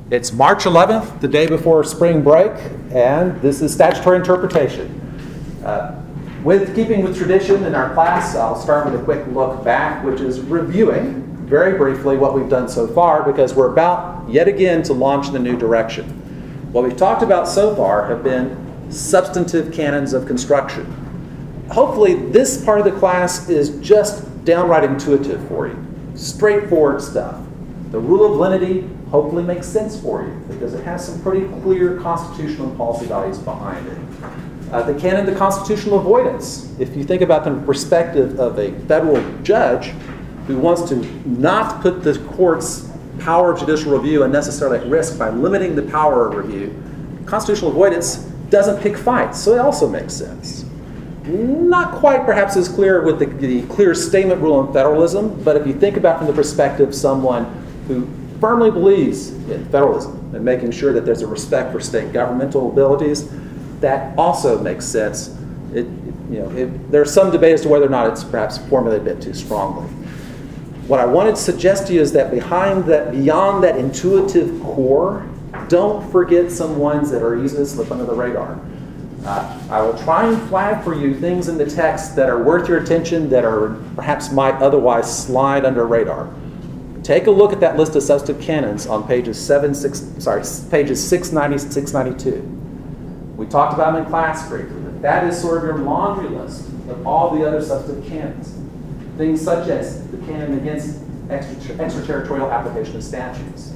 It's March 11th, the day before spring break, and this is statutory interpretation. With keeping with tradition in our class, I'll start with a quick look back, which is reviewing very briefly what we've done so far, because we're about yet again to launch in a new direction. What we've talked about so far have been substantive canons of construction. Hopefully this part of the class is just downright intuitive for you. Straightforward stuff. The rule of lenity hopefully makes sense for you because it has some pretty clear constitutional and policy values behind it. The canon of constitutional avoidance. If you think about the perspective of a federal judge who wants to not put the court's power of judicial review unnecessarily at risk by limiting the power of review, constitutional avoidance doesn't pick fights, so it also makes sense. Not quite perhaps as clear with the clear statement rule in federalism, but if you think about from the perspective of someone who firmly believes in federalism and making sure that there's a respect for state governmental abilities, that also makes sense. There's some debate as to whether or not it's perhaps formulated a bit too strongly. What I wanted to suggest to you is that beyond that intuitive core, don't forget some ones that are easy to slip under the radar. I will try and flag for you things in the text that are worth your attention that are perhaps might otherwise slide under radar. Take a look at that list of substantive canons on pages 690 to 692. We talked about them in class briefly. That is sort of your laundry list of all the other substantive canons. Things such as the canon against extraterritorial application of statutes.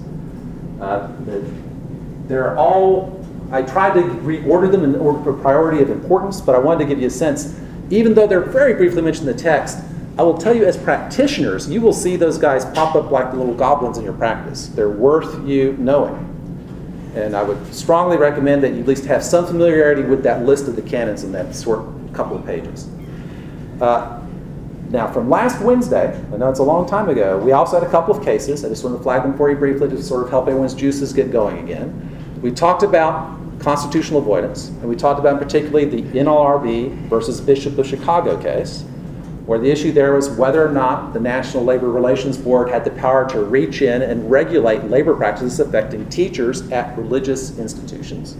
They're all, I tried to reorder them in order of priority of importance, but I wanted to give you a sense, even though they're very briefly mentioned in the text, I will tell you as practitioners, you will see those guys pop up like the little goblins in your practice. They're worth you knowing. And I would strongly recommend that you at least have some familiarity with that list of the canons in that short couple of pages. Now, from last Wednesday, I know it's a long time ago, we also had a couple of cases. I just want to flag them for you briefly to sort of help everyone's juices get going again. We talked about constitutional avoidance, and we talked about particularly the NLRB versus Bishop of Chicago case, where the issue there was whether or not the National Labor Relations Board had the power to reach in and regulate labor practices affecting teachers at religious institutions.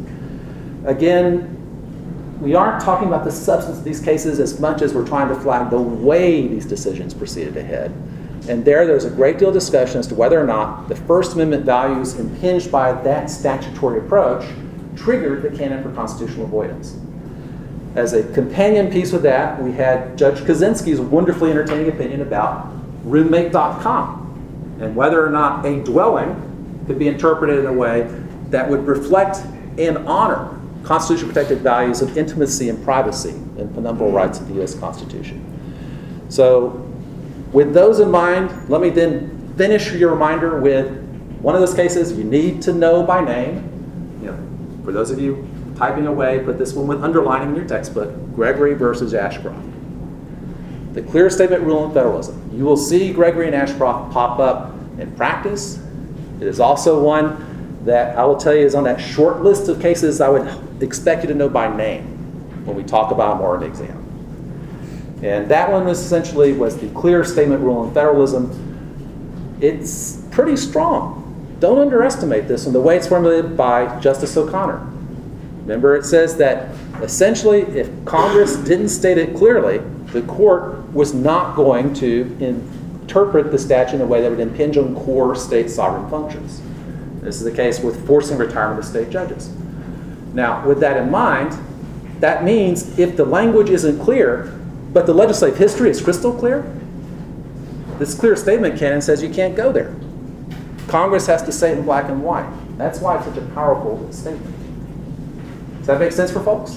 Again, we aren't talking about the substance of these cases as much as we're trying to flag the way these decisions proceeded ahead. And there's a great deal of discussion as to whether or not the First Amendment values impinged by that statutory approach triggered the canon for constitutional avoidance. As a companion piece with that, we had Judge Kaczynski's wonderfully entertaining opinion about roommate.com and whether or not a dwelling could be interpreted in a way that would reflect and honor constitutionally protected values of intimacy and privacy and penumbral rights of the U.S. Constitution. So with those in mind, let me then finish your reminder with one of those cases you need to know by name. For those of you typing away, put this one with underlining in your textbook, Gregory versus Ashcroft. The clear statement rule in federalism. You will see Gregory and Ashcroft pop up in practice. It is also one that I will tell you is on that short list of cases I would expect you to know by name when we talk about them or an exam. And that one was the clear statement rule in federalism. It's pretty strong. Don't underestimate this in the way it's formulated by Justice O'Connor. Remember, it says that essentially if Congress didn't state it clearly, the court was not going to interpret the statute in a way that would impinge on core state sovereign functions. This is the case with forcing retirement of state judges. Now, with that in mind, that means if the language isn't clear, but the legislative history is crystal clear, this clear statement canon says you can't go there. Congress has to say it in black and white. That's why it's such a powerful statement. Does that make sense for folks?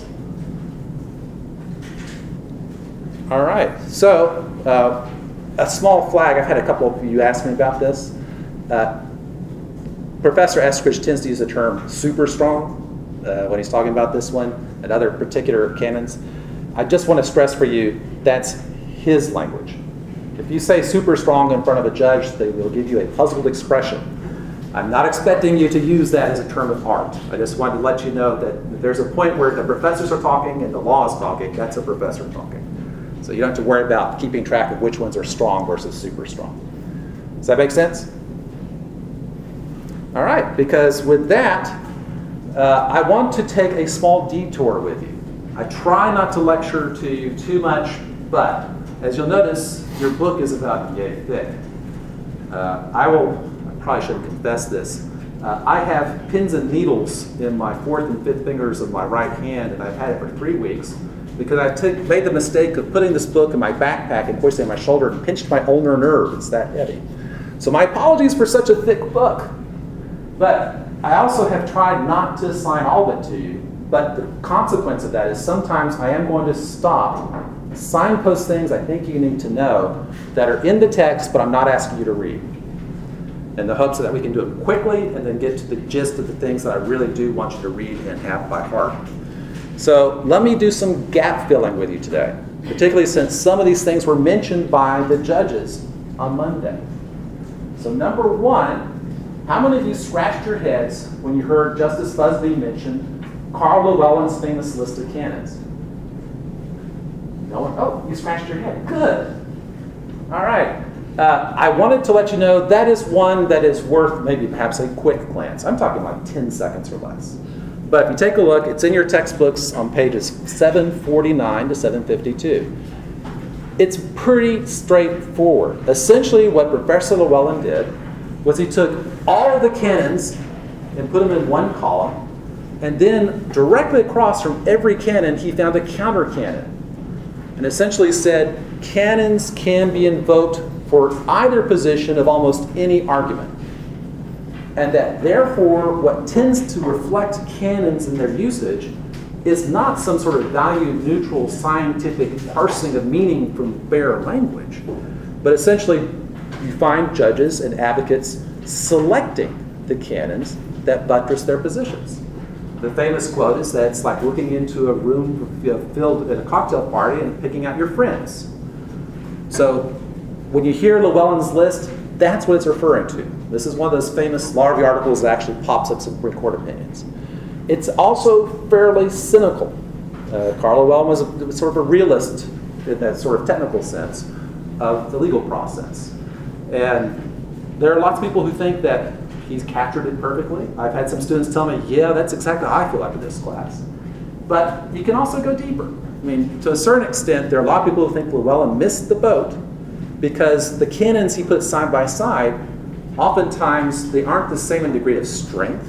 All right. So, a small flag. I've had a couple of you ask me about this. Professor Eskridge tends to use the term super strong when he's talking about this one and other particular canons. I just want to stress for you that's his language. If you say super strong in front of a judge, they will give you a puzzled expression. I'm not expecting you to use that as a term of art. I just wanted to let you know that if there's a point where the professors are talking and the law is talking, that's a professor talking. So you don't have to worry about keeping track of which ones are strong versus super strong. Does that make sense? All right, because with that, I want to take a small detour with you. I try not to lecture to you too much, but as you'll notice, your book is about yay thick. I probably shouldn't confess this. I have pins and needles in my fourth and fifth fingers of my right hand, and I've had it for 3 weeks because I made the mistake of putting this book in my backpack and hoisting it on my shoulder and pinched my ulnar nerve. It's that heavy. So my apologies for such a thick book. But I also have tried not to assign all of it to you. But the consequence of that is sometimes I am going to stop, signpost things I think you need to know that are in the text, but I'm not asking you to read, in the hopes that we can do it quickly and then get to the gist of the things that I really do want you to read and have by heart. So let me do some gap filling with you today, particularly since some of these things were mentioned by the judges on Monday. So number one, how many of you scratched your heads when you heard Justice Busby mention Carl Llewellyn's famous list of canons? No one? Oh, you scratched your head. Good. All right. I wanted to let you know that is one that is worth maybe perhaps a quick glance. I'm talking like 10 seconds or less. But if you take a look, it's in your textbooks on pages 749 to 752. It's pretty straightforward. Essentially, what Professor Llewellyn did was he took all of the canons and put them in one column, and then directly across from every canon, he found a counter canon. And essentially said, canons can be invoked for either position of almost any argument. And that therefore, what tends to reflect canons in their usage is not some sort of value-neutral scientific parsing of meaning from bare language, but essentially you find judges and advocates selecting the canons that buttress their positions. The famous quote is that it's like looking into a room filled at a cocktail party and picking out your friends. So when you hear Llewellyn's list, that's what it's referring to. This is one of those famous law review articles that actually pops up Supreme Court opinions. It's also fairly cynical. Carl Llewellyn was sort of a realist in that sort of technical sense of the legal process. And there are lots of people who think that he's captured it perfectly. I've had some students tell me, yeah, that's exactly how I feel after this class. But you can also go deeper. I mean, to a certain extent, there are a lot of people who think Llewellyn missed the boat because the canons he put side by side, oftentimes they aren't the same in degree of strength.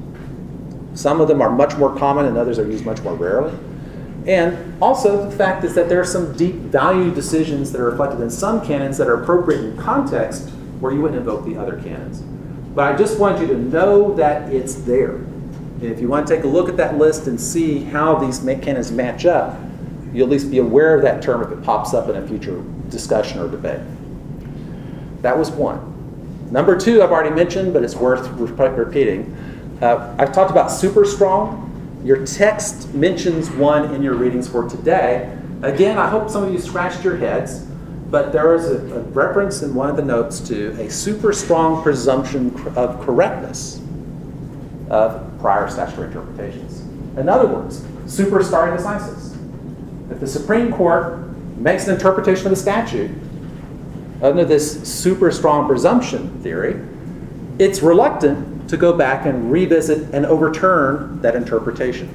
Some of them are much more common and others are used much more rarely. And also the fact is that there are some deep value decisions that are reflected in some canons that are appropriate in context where you wouldn't invoke the other canons. But I just want you to know that it's there. And if you want to take a look at that list and see how these canons match up, you'll at least be aware of that term if it pops up in a future discussion or debate. That was one. Number two, I've already mentioned, but it's worth repeating. I've talked about super strong. Your text mentions one in your readings for today. Again, I hope some of you scratched your heads, but there is a reference in one of the notes to a super strong presumption of correctness of prior statutory interpretations. In other words, super stare decisis. If the Supreme Court makes an interpretation of the statute under this super strong presumption theory, it's reluctant to go back and revisit and overturn that interpretation.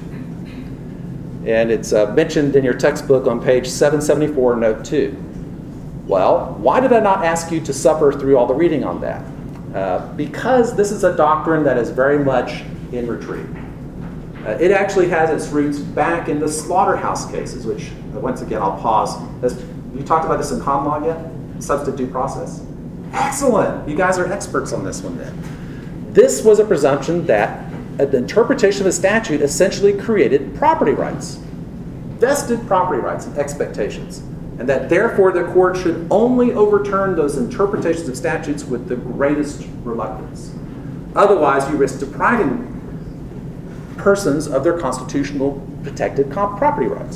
And it's mentioned in your textbook on page 774, note 2. Well, why did I not ask you to suffer through all the reading on that? Because this is a doctrine that is very much in retreat. It actually has its roots back in the slaughterhouse cases, which, once again, I'll pause. You talked about this in common law yet? Substantive due process? Excellent! You guys are experts on this one then. This was a presumption that the interpretation of a statute essentially created property rights, vested property rights and expectations, and that therefore the court should only overturn those interpretations of statutes with the greatest reluctance. Otherwise, you risk depriving persons of their constitutional protected property rights.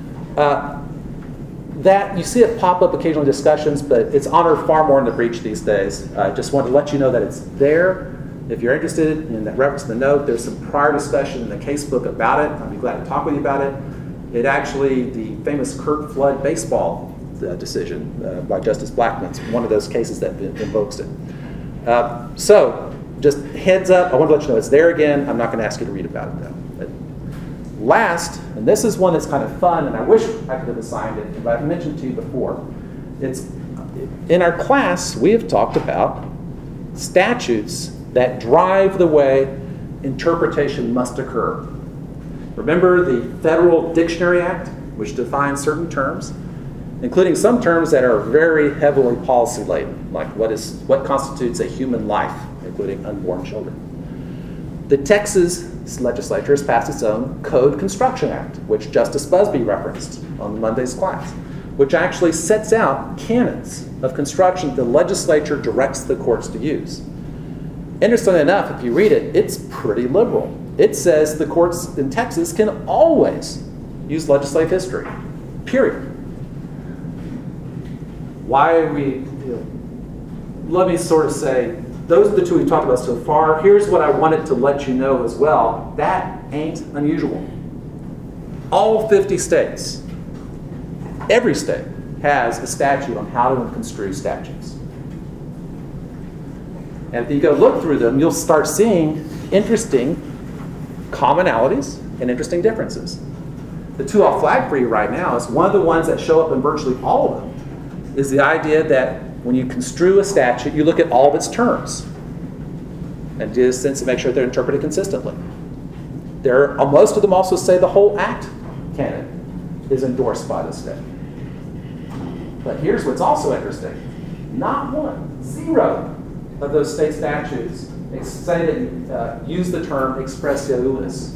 That you see it pop up occasionally in discussions, but it's honored far more in the breach these days. I just want to let you know that it's there. If you're interested in that reference to the note, there's some prior discussion in the casebook about it. I'd be glad to talk with you about it. It actually, the famous Curt Flood baseball decision by Justice Blackmun's one of those cases that invokes it. So just heads up, I want to let you know it's there again. I'm not going to ask you to read about it, though. But last, and this is one that's kind of fun, and I wish I could have assigned it, but I've mentioned to you before. It's in our class, we have talked about statutes that drive the way interpretation must occur. Remember the Federal Dictionary Act, which defines certain terms, including some terms that are very heavily policy-laden, like what constitutes a human life, including unborn children. The Texas legislature has passed its own Code Construction Act, which Justice Busby referenced on Monday's class, which actually sets out canons of construction the legislature directs the courts to use. Interestingly enough, if you read it, it's pretty liberal. It says the courts in Texas can always use legislative history, period. Why are we, let me sort of say, those are the two we've talked about so far. Here's what I wanted to let you know as well. That ain't unusual. All 50 states, every state, has a statute on how to construe statutes. And if you go look through them, you'll start seeing interesting commonalities and interesting differences. The two I'll flag for you right now is one of the ones that show up in virtually all of them is the idea that when you construe a statute, you look at all of its terms and do this to make sure they're interpreted consistently. Most of them also say the whole act canon is endorsed by the state. But here's what's also interesting. Not one, zero of those state statutes say that use the term expressio ulis.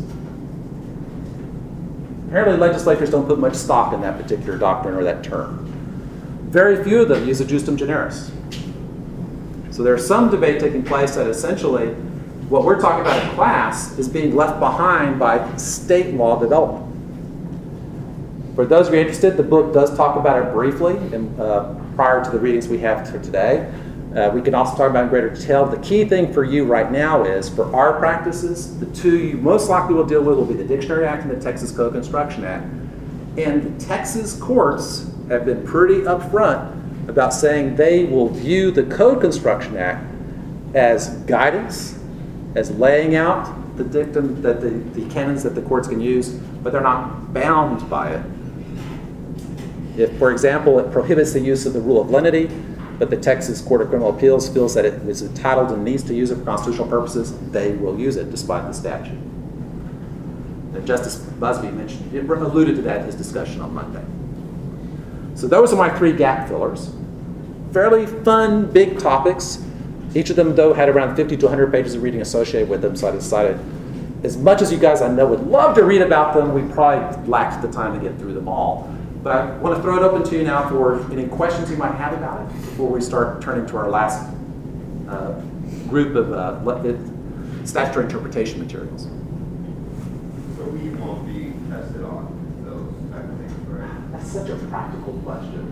Apparently legislators don't put much stock in that particular doctrine or that term. Very few of them use a justum generis. So there's some debate taking place that essentially what we're talking about in class is being left behind by state law development. For those of you interested, the book does talk about it briefly prior to the readings we have for today. We can also talk about it in greater detail. The key thing for you right now is, for our practices, the two you most likely will deal with will be the Dictionary Act and the Texas Code Construction Act. And the Texas courts have been pretty upfront about saying they will view the Code Construction Act as guidance, as laying out the dictum, that the canons that the courts can use, but they're not bound by it. If, for example, it prohibits the use of the rule of lenity, but the Texas Court of Criminal Appeals feels that it is entitled and needs to use it for constitutional purposes, they will use it despite the statute. And Justice Busby alluded to that in his discussion on Monday. So those are my three gap fillers. Fairly fun, big topics. Each of them, though, had around 50 to 100 pages of reading associated with them, so I decided, as much as you guys I know would love to read about them, we probably lacked the time to get through them all. But I want to throw it open to you now for any questions you might have about it before we start turning to our last group of statutory interpretation materials. So we won't be tested on those type of things, right? That's such a practical question.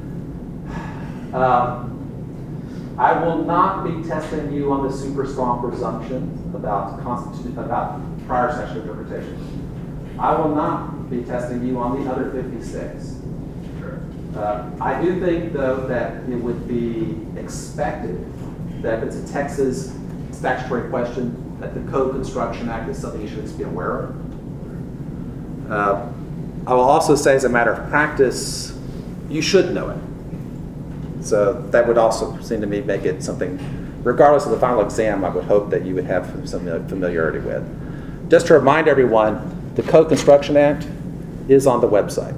I will not be testing you on the super strong presumption about prior statutory interpretation. I will not be testing you on the other 56. Sure. I do think, though, that it would be expected that if it's a Texas statutory question, that the Code Construction Act is something you should just be aware of. I will also say, as a matter of practice, you should know it. So that would also seem to me make it something, regardless of the final exam, I would hope that you would have some familiarity with. Just to remind everyone, the Code Construction Act is on the website.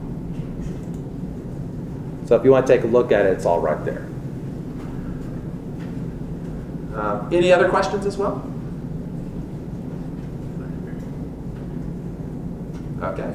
So if you want to take a look at it, it's all right there. Any other questions as well? Okay.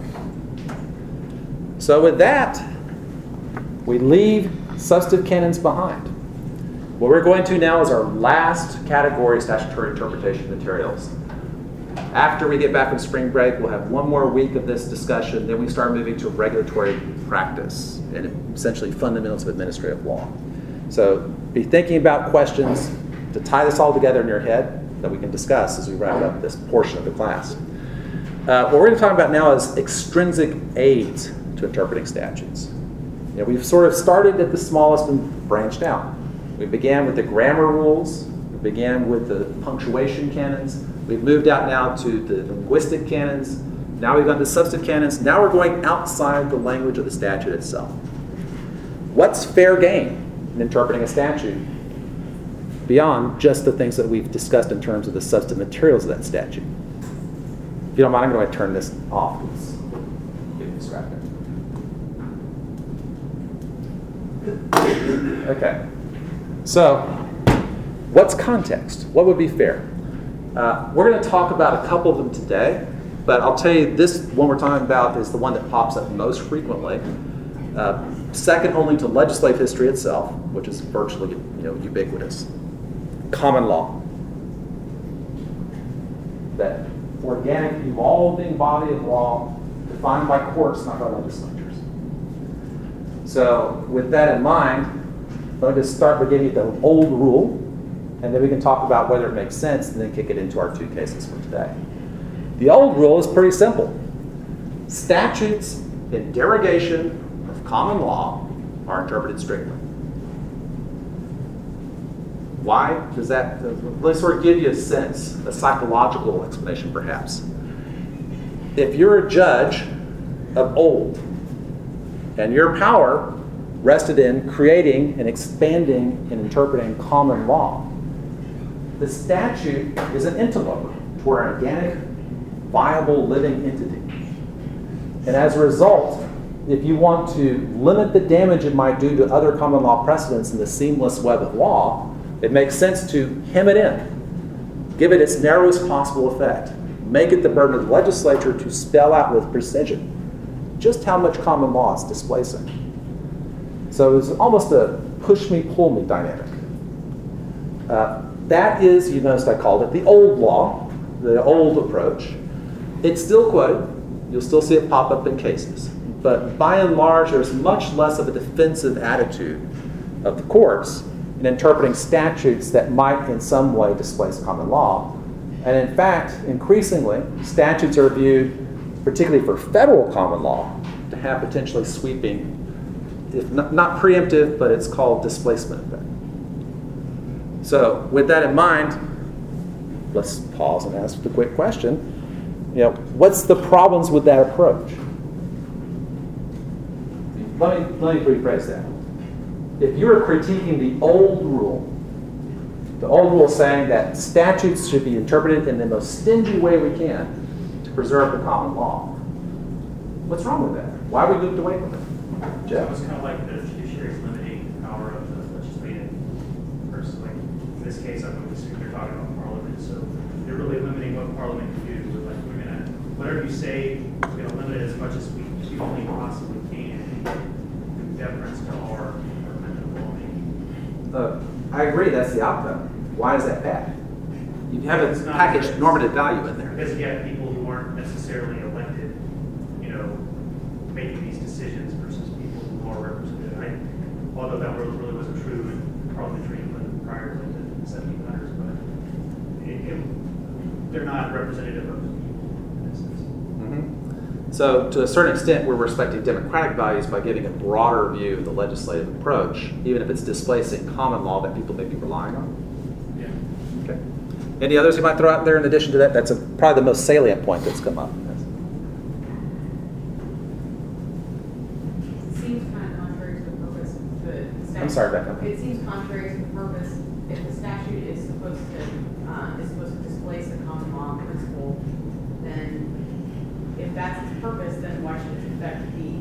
So with that, we leave substantive canons behind. What we're going to now is our last category of statutory interpretation materials. After we get back from spring break, we'll have one more week of this discussion, then we start moving to regulatory practice and essentially fundamentals of administrative law. So be thinking about questions to tie this all together in your head that we can discuss as we wrap up this portion of the class. What we're going to talk about now is extrinsic aids to interpreting statutes. You know, we've sort of started at the smallest and branched out. We began with the grammar rules, began with the punctuation canons. We've moved out now to the linguistic canons. Now we've gone to substantive canons. Now we're going outside the language of the statute itself. What's fair game in interpreting a statute beyond just the things that we've discussed in terms of the substantive materials of that statute? If you don't mind, I'm going to turn this off. It's getting distracted. Okay. So, what's context? What would be fair? We're going to talk about a couple of them today, but I'll tell you this one we're talking about is the one that pops up most frequently. Second only to legislative history itself, which is virtually ubiquitous. Common law. That organic, evolving body of law defined by courts, not by legislatures. So with that in mind, let me just start by giving you the old rule, and then we can talk about whether it makes sense, and then kick it into our two cases for today. The old rule is pretty simple. Statutes in derogation of common law are interpreted strictly. Why does that? Let me sort of give you a sense, a psychological explanation perhaps. If you're a judge of old, and your power rested in creating and expanding and interpreting common law, the statute is an interloper to an organic, viable, living entity. And as a result, if you want to limit the damage it might do to other common law precedents in the seamless web of law, it makes sense to hem it in, give it its narrowest possible effect, make it the burden of the legislature to spell out with precision just how much common law is displacing. So it's almost a push-me, pull-me dynamic. That is, you noticed I called it the old law, the old approach. It's still quoted. You'll still see it pop up in cases. But by and large, there's much less of a defensive attitude of the courts in interpreting statutes that might in some way displace common law. And in fact, increasingly, statutes are viewed, particularly for federal common law, to have potentially sweeping, if not preemptive, but it's called displacement effect. So with that in mind, let's pause and ask the quick question. What's the problems with that approach? Let me rephrase that. If you're critiquing the old rule saying that statutes should be interpreted in the most stingy way we can to preserve the common law, what's wrong with that? Why we moved away from it? Jeff? It's kind of like the judiciary's limiting the power of the legislative person. Like in this case, I'm assuming they're talking about Parliament, so they're really limiting what Parliament can do. We're like, whatever you say, we're going to limit it as much as we only possibly can, in deference to our amendment lawmaking. I agree, that's the outcome. Why is that bad? You haven't packaged normative value in there. Because you have people who aren't necessarily elected, making these decisions versus people who are represented. Although that really wasn't true in parliamentary England prior to the 1700s, but they're not representative of the people in this sense. Mm-hmm. So to a certain extent, we're respecting democratic values by giving a broader view of the legislative approach, even if it's displacing common law that people may be relying on. Yeah. Okay. Any others you might throw out there in addition to that? That's probably the most salient point that's come up. I'm sorry, Becca. It seems contrary to the purpose. If the statute is supposed to displace a common law principle, then if that's its purpose, then why should its effect be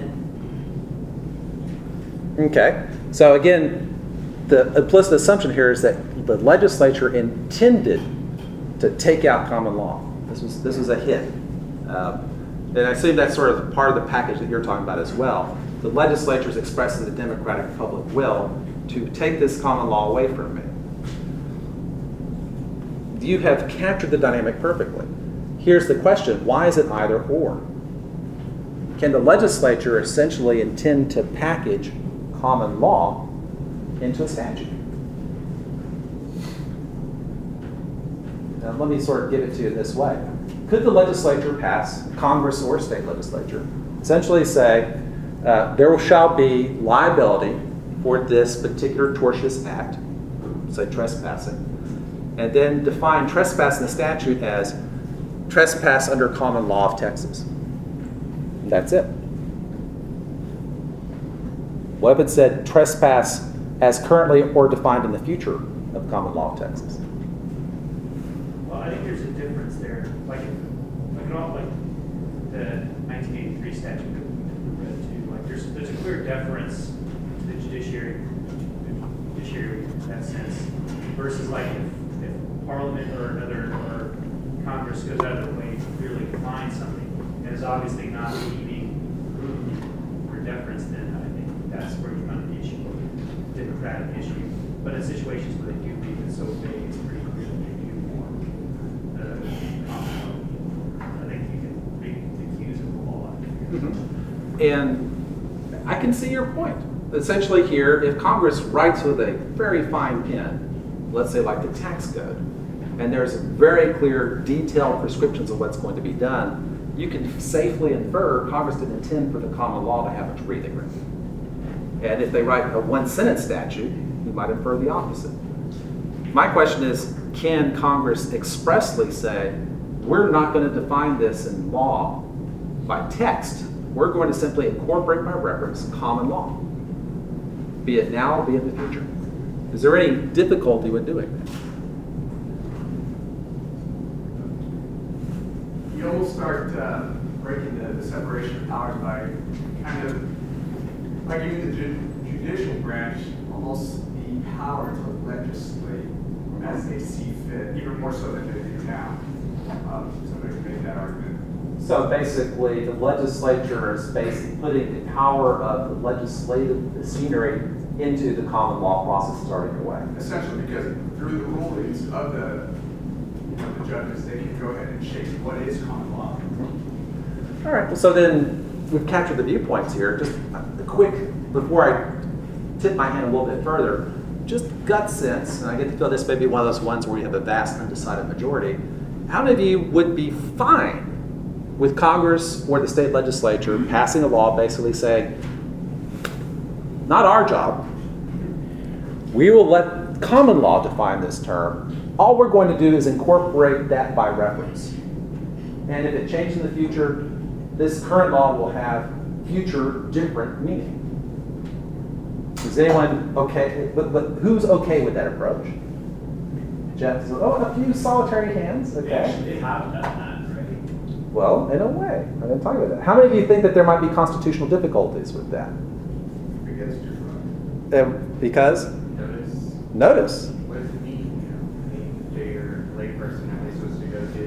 to limit? Okay. So again, the implicit assumption here is that the legislature intended to take out common law. This was a hit. And I assume that's sort of part of the package that you're talking about as well. The legislature is expressing the democratic public will to take this common law away from me. You have captured the dynamic perfectly. Here's the question, why is it either or? Can the legislature essentially intend to package common law into a statute? Now let me sort of give it to you this way. Could the legislature pass, Congress or state legislature, essentially say, there shall be liability for this particular tortious act, say trespassing, and then define trespass in the statute as trespass under common law of Texas. That's it. What if it said trespass as currently or defined in the future of common law of Texas? Well, I think there's a difference there. Like the 1983 statute that we read too. Like there's a clear deference to the judiciary in that sense, versus like if Parliament or Congress goes out of their way to clearly define something and is obviously not leaving room for deference, then I think that's where you run the issue, the democratic issue. But in situations where they do leave it so vague, it's pretty clear that they do want I think you can recuse of the law. And I can see your point. Essentially here, if Congress writes with a very fine pen, let's say like the tax code, and there's very clear, detailed prescriptions of what's going to be done, you can safely infer Congress didn't intend for the common law to have much breathing room. And if they write a one-sentence statute, you might infer the opposite. My question is, can Congress expressly say, we're not going to define this in law by text. We're going to simply incorporate by reference common law, be it now, be it in the future. Is there any difficulty with doing that? You almost start breaking the separation of powers by kind of by giving the judicial branch almost the power to legislate as they see fit, even more so than they do now. Somebody made that argument. So basically, the legislature is basically putting the power of the legislative machinery into the common law process that's already underway. Essentially, because through the rulings of the judges, they can go ahead and shape what is common law. All right, so then we've captured the viewpoints here. Just a quick, before I tip my hand a little bit further, just gut sense, and I get to feel this may be one of those ones where you have a vast undecided majority. How many of you would be fine with Congress or the state legislature passing a law basically saying, not our job, we will let common law define this term. All we're going to do is incorporate that by reference. And if it changes in the future, this current law will have future different meaning. Is anyone okay? But who's okay with that approach? Jeff says, oh, a few solitary hands. Okay. They have done that, right? Well, in a way. I'm going to talk about that. How many of you think that there might be constitutional difficulties with that? Against your right. Because? Notice. What does it mean? I mean, you're a layperson, are they supposed to go do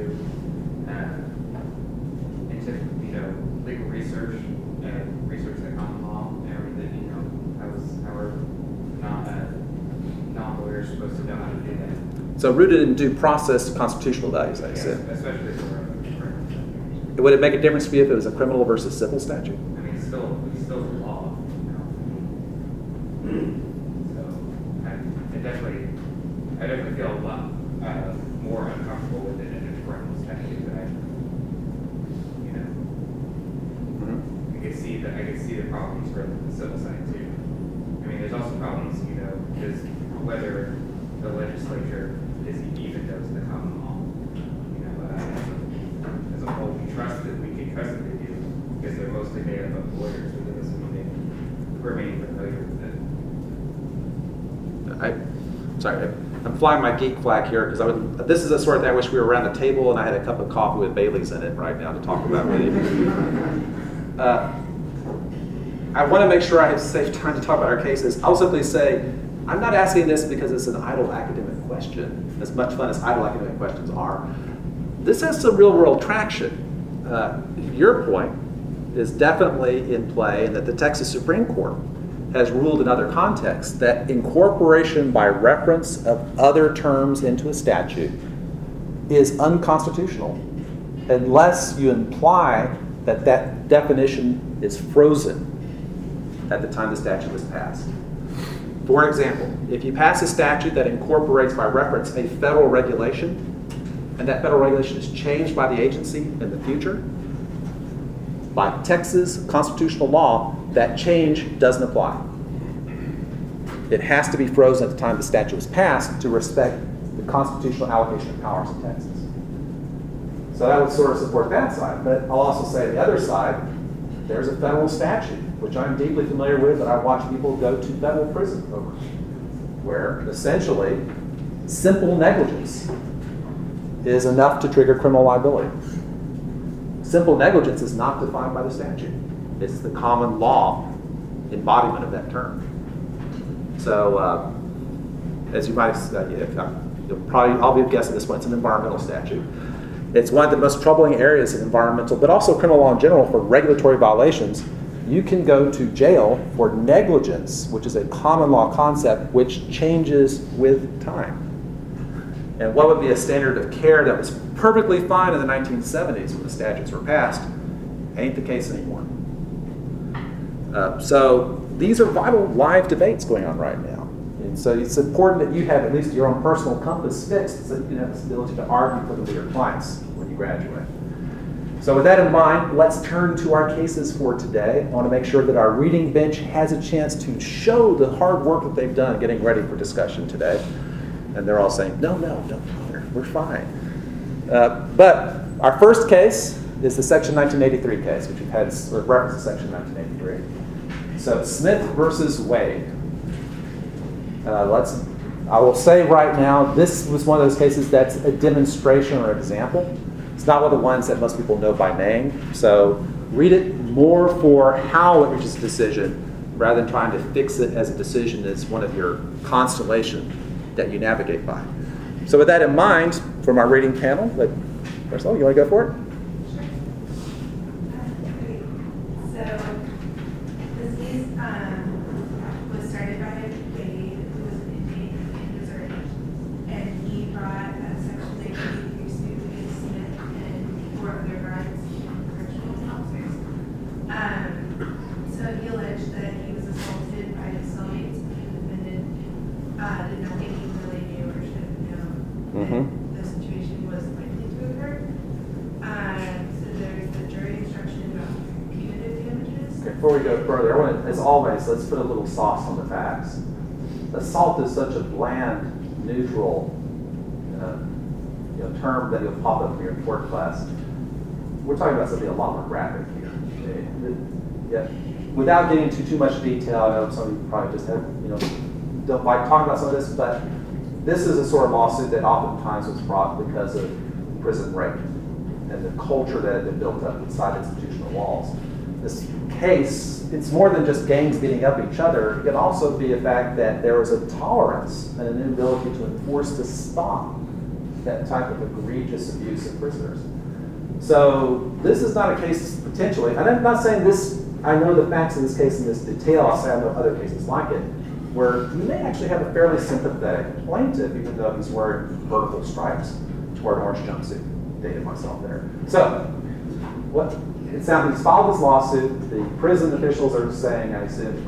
into legal research and research the common law and everything? How are non-lawyers supposed to know how to do that? So rooted in due process constitutional values, I said. Especially for Would it make a difference for you if it was a criminal versus civil statute? I mean, it's still the law. So I definitely feel a lot more uncomfortable with it in a criminal statute. But I could see the problems for the civil side too. I mean, there's also problems, because whether the legislature even does the common law. As a whole, we trust that they do, because they're mostly made up of lawyers, but that doesn't mean they remain familiar with it. I'm flying my geek flag here because this is a sort of thing I wish we were around the table and I had a cup of coffee with Bailey's in it right now to talk about with you. I want to make sure I have safe time to talk about our cases. I'll simply say, I'm not asking this because it's an idle academic question, as much fun as idle academic questions are. This has some real world traction. Your point is definitely in play, and that the Texas Supreme Court has ruled in other contexts that incorporation by reference of other terms into a statute is unconstitutional unless you imply that that definition is frozen at the time the statute was passed. For example, if you pass a statute that incorporates by reference a federal regulation, and that federal regulation is changed by the agency in the future, by Texas constitutional law, that change doesn't apply. It has to be frozen at the time the statute was passed to respect the constitutional allocation of powers in Texas. So that would sort of support that side. But I'll also say the other side, there's a federal statute, which I'm deeply familiar with, that I watch people go to federal prison over, where essentially simple negligence is enough to trigger criminal liability. Simple negligence is not defined by the statute. It's the common law embodiment of that term. So, as you might, I'll be guessing this one, it's an environmental statute. It's one of the most troubling areas in environmental, but also criminal law in general for regulatory violations. You can go to jail for negligence, which is a common law concept, which changes with time. And what would be a standard of care that was perfectly fine in the 1970s when the statutes were passed ain't the case anymore. So these are vital live debates going on right now. And so it's important that you have at least your own personal compass fixed so that you can have this ability to argue for them with your clients when you graduate. So with that in mind, let's turn to our cases for today. I want to make sure that our reading bench has a chance to show the hard work that they've done getting ready for discussion today. And they're all saying, no, don't bother, we're fine. But our first case is the Section 1983 case, which we've had reference to Section 1983. So Smith versus Wade. I will say right now, this was one of those cases that's a demonstration or example. It's not one of the ones that most people know by name. So read it more for how it reaches a decision rather than trying to fix it as a decision as one of your constellation that you navigate by. So with that in mind, from our reading panel, Marcel, you want to go for it? Sure. So this case was started by Wade, who was an inmate in Missouri, and he brought a Section 1983 suit against Smith and 4 other guards and correctional officers. So he alleged that he was assaulted by his cellmates, and the defendant did nothing he really knew or should have known. The situation was likely to occur. So there's the jury instruction about punitive damages. Okay, before we go further, as always, let's put a little sauce on the facts. Assault is such a bland, neutral term that you'll pop up in your court class. We're talking about something a lot more graphic here. Okay? Without getting into too much detail, I know some of you probably just have, don't like talking about some of this, but this is a sort of lawsuit that oftentimes was brought because of prison rape and the culture that had been built up inside institutional walls. This case, it's more than just gangs beating up each other. It can also be a fact that there was a tolerance and an inability to enforce to stop that type of egregious abuse of prisoners. So this is not a case potentially, and I'm not saying this, I know the facts of this case in this detail, I'll say I know other cases like it, where you may actually have a fairly sympathetic plaintiff, even though he's wearing vertical stripes to wear an orange jumpsuit. Dated myself there. So, it sounds he's filed this lawsuit. The prison officials are saying, I assume.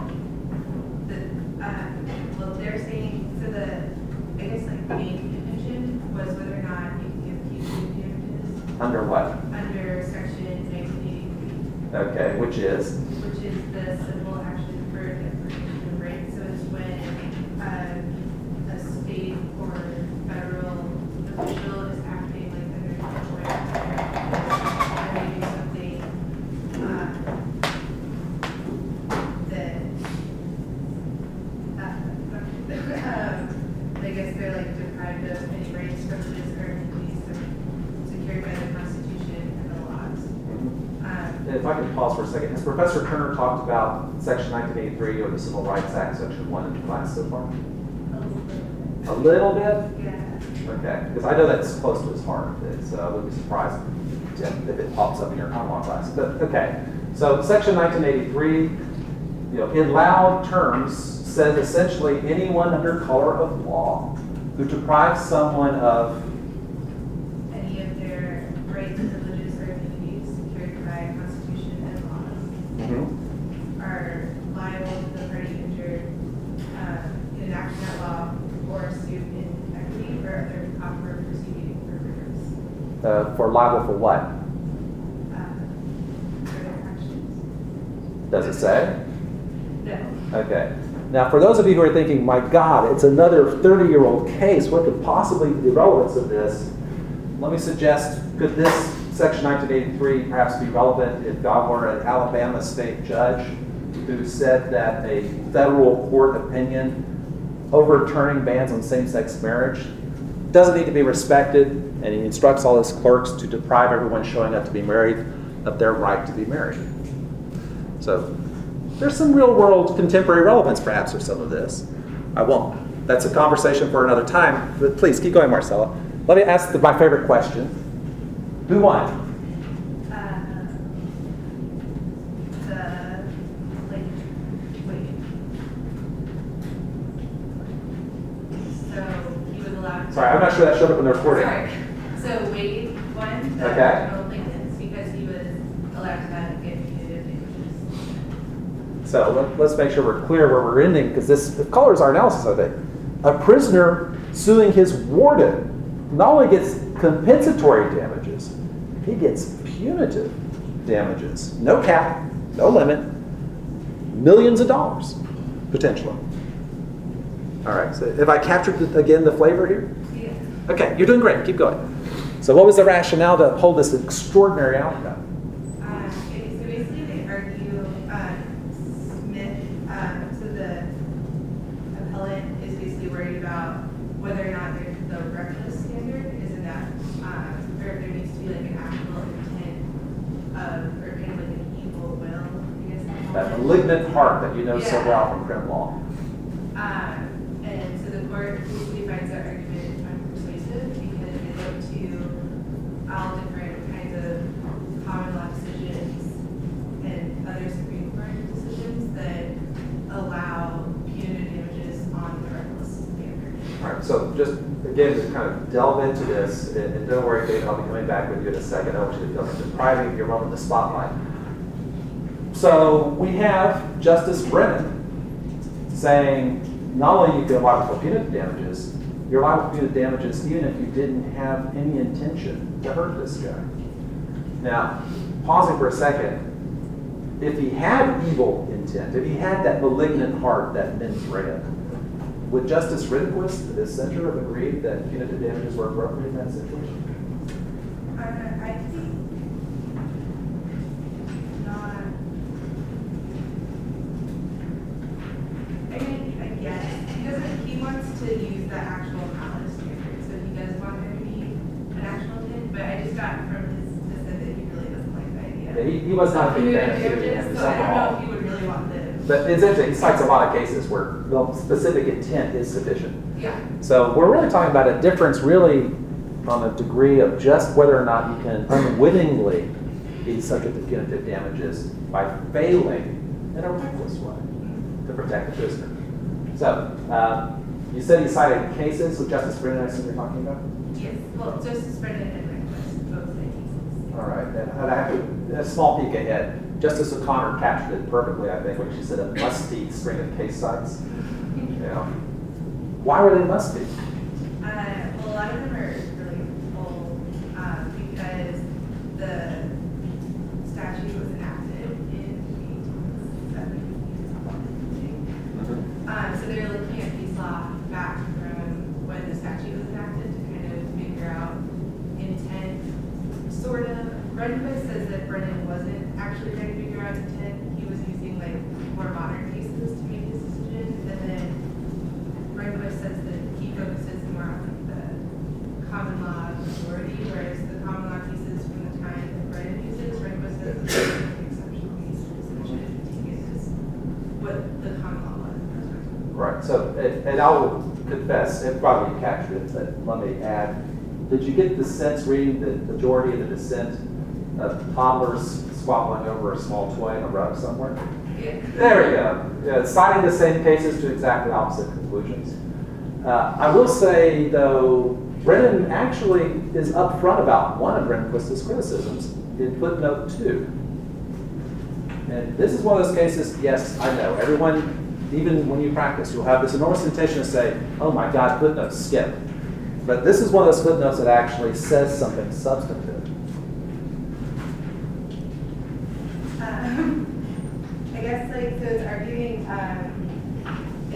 Well, they're saying, so I guess the main contention was whether or not you can give punitive damages. Under what? Under Section 1983. Okay, which is? Which is the civil action for deprivation of rights. So it's when a state or federal official is acting like under control and they do something I guess they're like deprived of any rights, privileges, or immunities secured by the Constitution and the laws. If I could pause for a second. Has Professor Turner talked about Section 1983 or the Civil Rights Act, Section 1 in class so far? A little bit? Yeah. Okay, because I know that's close to his heart. So I wouldn't be surprised if it pops up in your common law class. But okay, so Section 1983, in loud terms, says essentially anyone under color of law who deprives someone of Any of their rights, privileges, or immunities secured by Constitution and laws are liable to the party injured in enacting that law or suit in equity or other proper proceeding or purpose. for liable for what? For their actions. Does it say? No. Okay. Now, for those of you who are thinking, my God, it's another 30-year-old case, what could possibly be the relevance of this? Let me suggest, could this Section 1983 perhaps be relevant if God were an Alabama state judge who said that a federal court opinion overturning bans on same-sex marriage doesn't need to be respected, and he instructs all his clerks to deprive everyone showing up to be married of their right to be married. So there's some real-world contemporary relevance, perhaps, for some of this. I won't. That's a conversation for another time, but please keep going, Marcella. Let me ask my favorite question. Who won? Sorry, I'm not sure that showed up in the recording. Sorry. So Wade won the Okay. original plaintiffs because he was allowed to get punitive damages. So let's make sure we're clear where we're ending, because this colors our analysis, I think. A prisoner suing his warden not only gets compensatory damages, he gets punitive damages. No cap, no limit, millions of dollars, potentially. All right, so have I captured, again, the flavor here? Yeah. Okay, you're doing great. Keep going. So what was the rationale to uphold this extraordinary outcome? So basically they argue Smith, so the appellant is basically worried about whether or not the reckless standard is enough, or if there needs to be like an actual intent of, or kind of like an evil will, I guess. That malignant heart that you know so Yeah. well from criminal law. And so the court basically finds that argument unpersuasive because they look to all different kinds of common law decisions and other Supreme Court decisions that allow punitive damages on the reckless standard. All right, so just again to kind of delve into this, and don't worry, David, I'll be coming back with you in a second. I want you to feel like depriving of your moment in the spotlight. So we have Justice Brennan saying not only you can liable for punitive damages, you're liable for punitive damages even if you didn't have any intention to hurt this guy. Now, pausing for a second, if he had evil intent, if he had that malignant heart, that mens rea, would Justice Rehnquist, the dissenter, have agreed that punitive damages were appropriate in that situation? I think not. I guess he wants to use the actual malice standard, so he does want there to be an actual intent. But I just got from his dissent that he really doesn't like the idea. Yeah, he was not a big fan of Punitive punitive damages, damages so I don't know overall. if he would really want the. But it's interesting, he cites a lot of cases where the specific intent is sufficient. Yeah. So we're really talking about a difference really on a degree of just whether or not you can unwittingly be subject to punitive damages by failing in a reckless way to protect the prisoner. So you said you cited cases with Justice Brennan, I assume you're talking about? Yes. Well, Justice Brennan and Rehnquist both say cases. All right, and I have to, a small peek ahead. Justice O'Connor captured it perfectly, I think, when she said a musty string of case cites. Yeah. Why were they musty? Well, a lot of them are really old because the statute was enacted in 1870. So they're looking at case law back from when the statute was enacted to kind of figure out intent, sort of. Rehnquist says that Brennan wasn't actually trying to figure out intent. He was using like more modern cases to make his decision, and then Rehnquist says that he focuses more on like the common law authority, whereas the common law cases from the time that Brennan uses, Rehnquist says that they're exceptional cases, and should take it as what the common law was. Right, so, and I will confess, it probably captured it, but let me add, did you get the sense reading the majority of the dissent of toddlers squabbling over a small toy in a rug somewhere? Yeah. There we go. Yeah, citing the same cases to exactly opposite conclusions. I will say, though, Brennan actually is upfront about one of Rehnquist's criticisms in footnote 2. And this is one of those cases, yes, I know, everyone, even when you practice, you'll have this enormous temptation to say, oh my God, footnotes, skip. But this is one of those footnotes that actually says something substantive. I guess like so it's arguing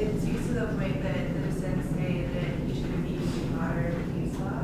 the point that the dissents say that he shouldn't be using modern case law.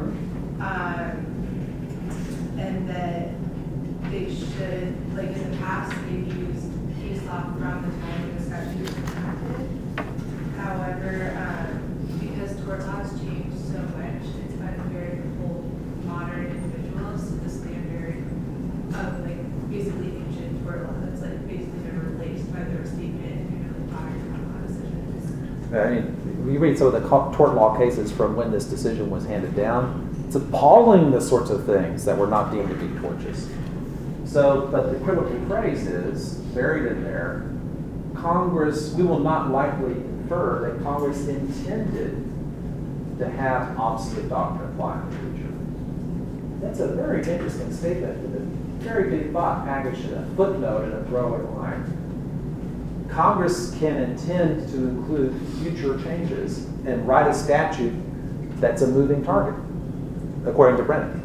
And that they should, like in the past, they've used case law from the time when the statute was enacted. However, because tort laws changed so much, it's unfair to hold modern individuals to the standard of like basically ancient tort law that's like basically been replaced by the restatement and really modern common law decisions. I mean, you read some of the tort law cases from when this decision was handed down. It's appalling the sorts of things that were not deemed to be tortious. So, but the critical phrase is, buried in there, Congress, we will not likely infer that Congress intended to have obsolete doctrine apply in the future. That's a very interesting statement with a very big thought packaged in a footnote and a throwaway line. Congress can intend to include future changes and write a statute that's a moving target, according to Brennan.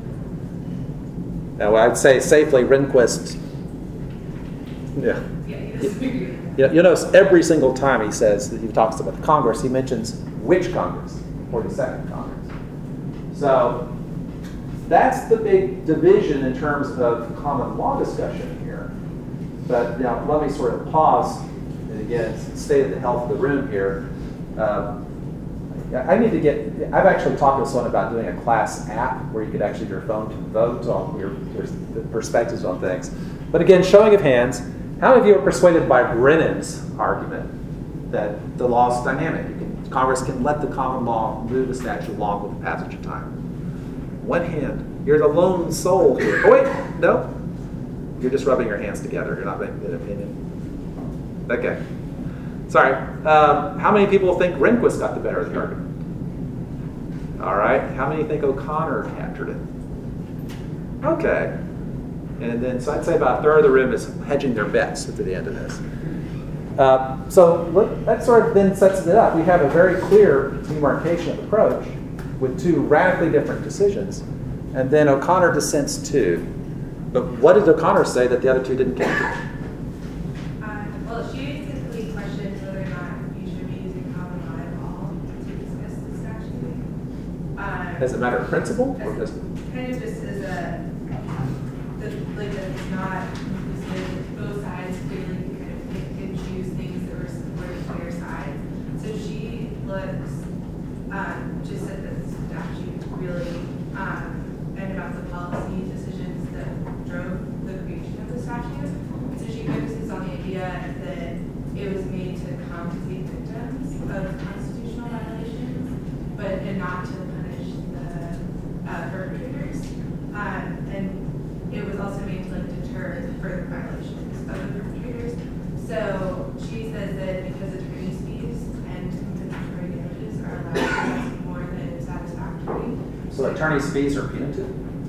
Now, I'd say safely, Rehnquist, Yeah, he does. you'll notice every single time he says that he talks about Congress, he mentions which Congress, 42nd Congress. So that's the big division in terms of common law discussion here. But now let me sort of pause, and again, state of the health of the room here. I need to get, I've actually talked to someone about doing a class app where you could actually, your phone can vote on your perspectives on things. But again, showing of hands, how many of you are persuaded by Brennan's argument that the law is dynamic? Congress can let the common law move the statute along with the passage of time? One hand. You're the lone soul here. Oh, wait, no. You're just rubbing your hands together. You're not making an opinion. Okay. Sorry. How many people think Rehnquist got the better of the argument? All right. How many think O'Connor captured it? Okay. And then, so I'd say about a third of the room is hedging their bets at the end of this. So that sort of then sets it up. We have a very clear demarcation of approach with two radically different decisions. And then O'Connor dissents too. But what did O'Connor say that the other two didn't capture? Well, she basically questioned whether or not you should be using common law at all to dismiss the statute. As a matter of principle? Or just Kind of just as a, like that it's not inclusive, both sides feeling kind of pick and choose things that were supported by their side. So she looks, just at the statute really, and about the policy decisions that drove the creation of the statute. So she focuses on the idea that it was made to compensate victims of constitutional violations, but and not to punish the perpetrators. And it was also made to like deter further violations of the perpetrators. So she says that because attorney's fees and compensatory damages are allowed to cost more than satisfactory. so attorney's fees are punitive?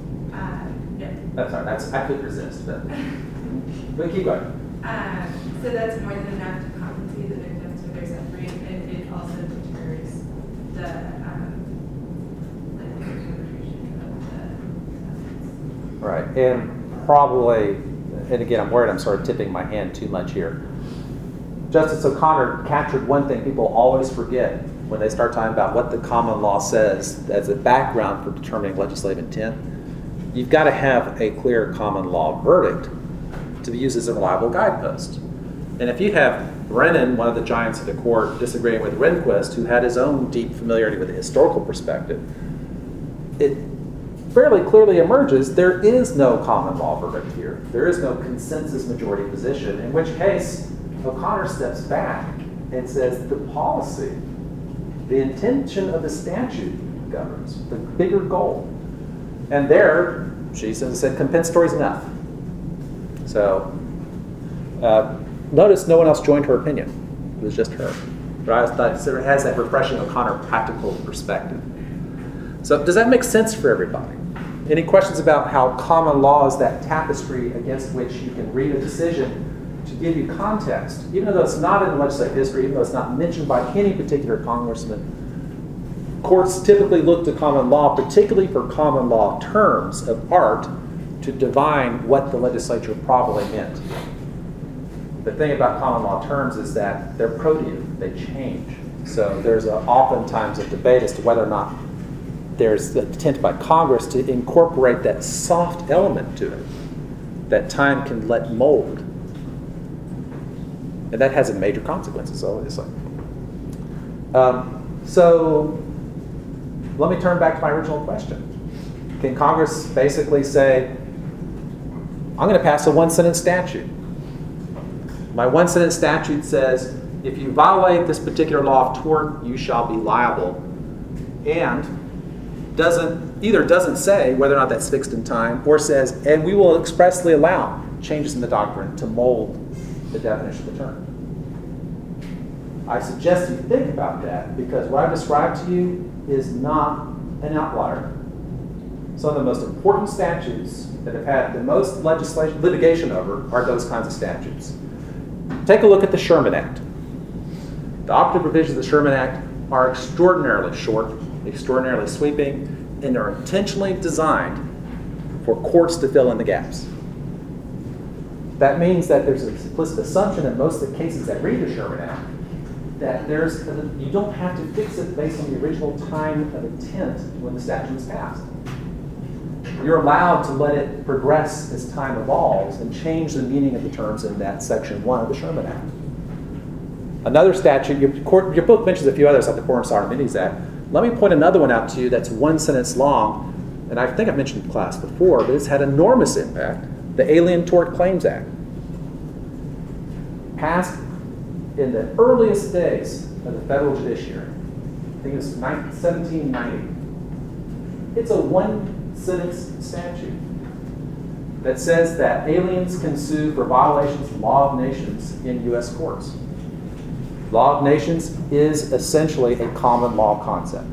No. I could resist, but keep going. So that's more than enough to compensate the victims for their suffering, and it also deters the like the perpetration of the offense. Right, and probably, and again, I'm worried I'm sort of tipping my hand too much here. Justice O'Connor captured one thing people always forget when they start talking about what the common law says as a background for determining legislative intent. You've got to have a clear common law verdict to be used as a reliable guidepost. And if you have Brennan, one of the giants of the court, disagreeing with Rehnquist, who had his own deep familiarity with the historical perspective, it fairly clearly emerges there is no common law verdict here. There is no consensus majority position, in which case O'Connor steps back and says the policy, the intention of the statute governs, the bigger goal. And there, she said compensatory is enough. So notice no one else joined her opinion. It was just her. But I thought it has that refreshing O'Connor practical perspective. So does that make sense for everybody? Any questions about how common law is that tapestry against which you can read a decision to give you context? Even though it's not in the legislative history, even though it's not mentioned by any particular congressman, courts typically look to common law, particularly for common law terms of art, to divine what the legislature probably meant. The thing about common law terms is that they're protean, they change. So there's oftentimes a debate as to whether or not there's an intent by Congress to incorporate that soft element to it that time can let mold. And that has major consequences, obviously. So let me turn back to my original question. Can Congress basically say, I'm going to pass a one-sentence statute. My one-sentence statute says, if you violate this particular law of tort, you shall be liable, and doesn't say whether or not that's fixed in time, or says, and we will expressly allow changes in the doctrine to mold the definition of the term. I suggest you think about that, because what I've described to you is not an outlier. Some of the most important statutes that have had the most litigation over are those kinds of statutes. Take a look at the Sherman Act. The operative provisions of the Sherman Act are extraordinarily short, extraordinarily sweeping, and are intentionally designed for courts to fill in the gaps. That means that there's an implicit assumption in most of the cases that read the Sherman Act that you don't have to fix it based on the original time of intent when the statute was passed. You're allowed to let it progress as time evolves and change the meaning of the terms in that Section 1 of the Sherman Act. Another statute, your book mentions a few others, like the Foreign Sovereign Immunities Act. Let me point another one out to you that's one sentence long, and I think I've mentioned in class before, but it's had enormous impact. The Alien Tort Claims Act. Passed in the earliest days of the federal judiciary. I think it was 1790. It's a one-sentence statute that says that aliens can sue for violations of law of nations in U.S. courts. Law of nations is essentially a common law concept.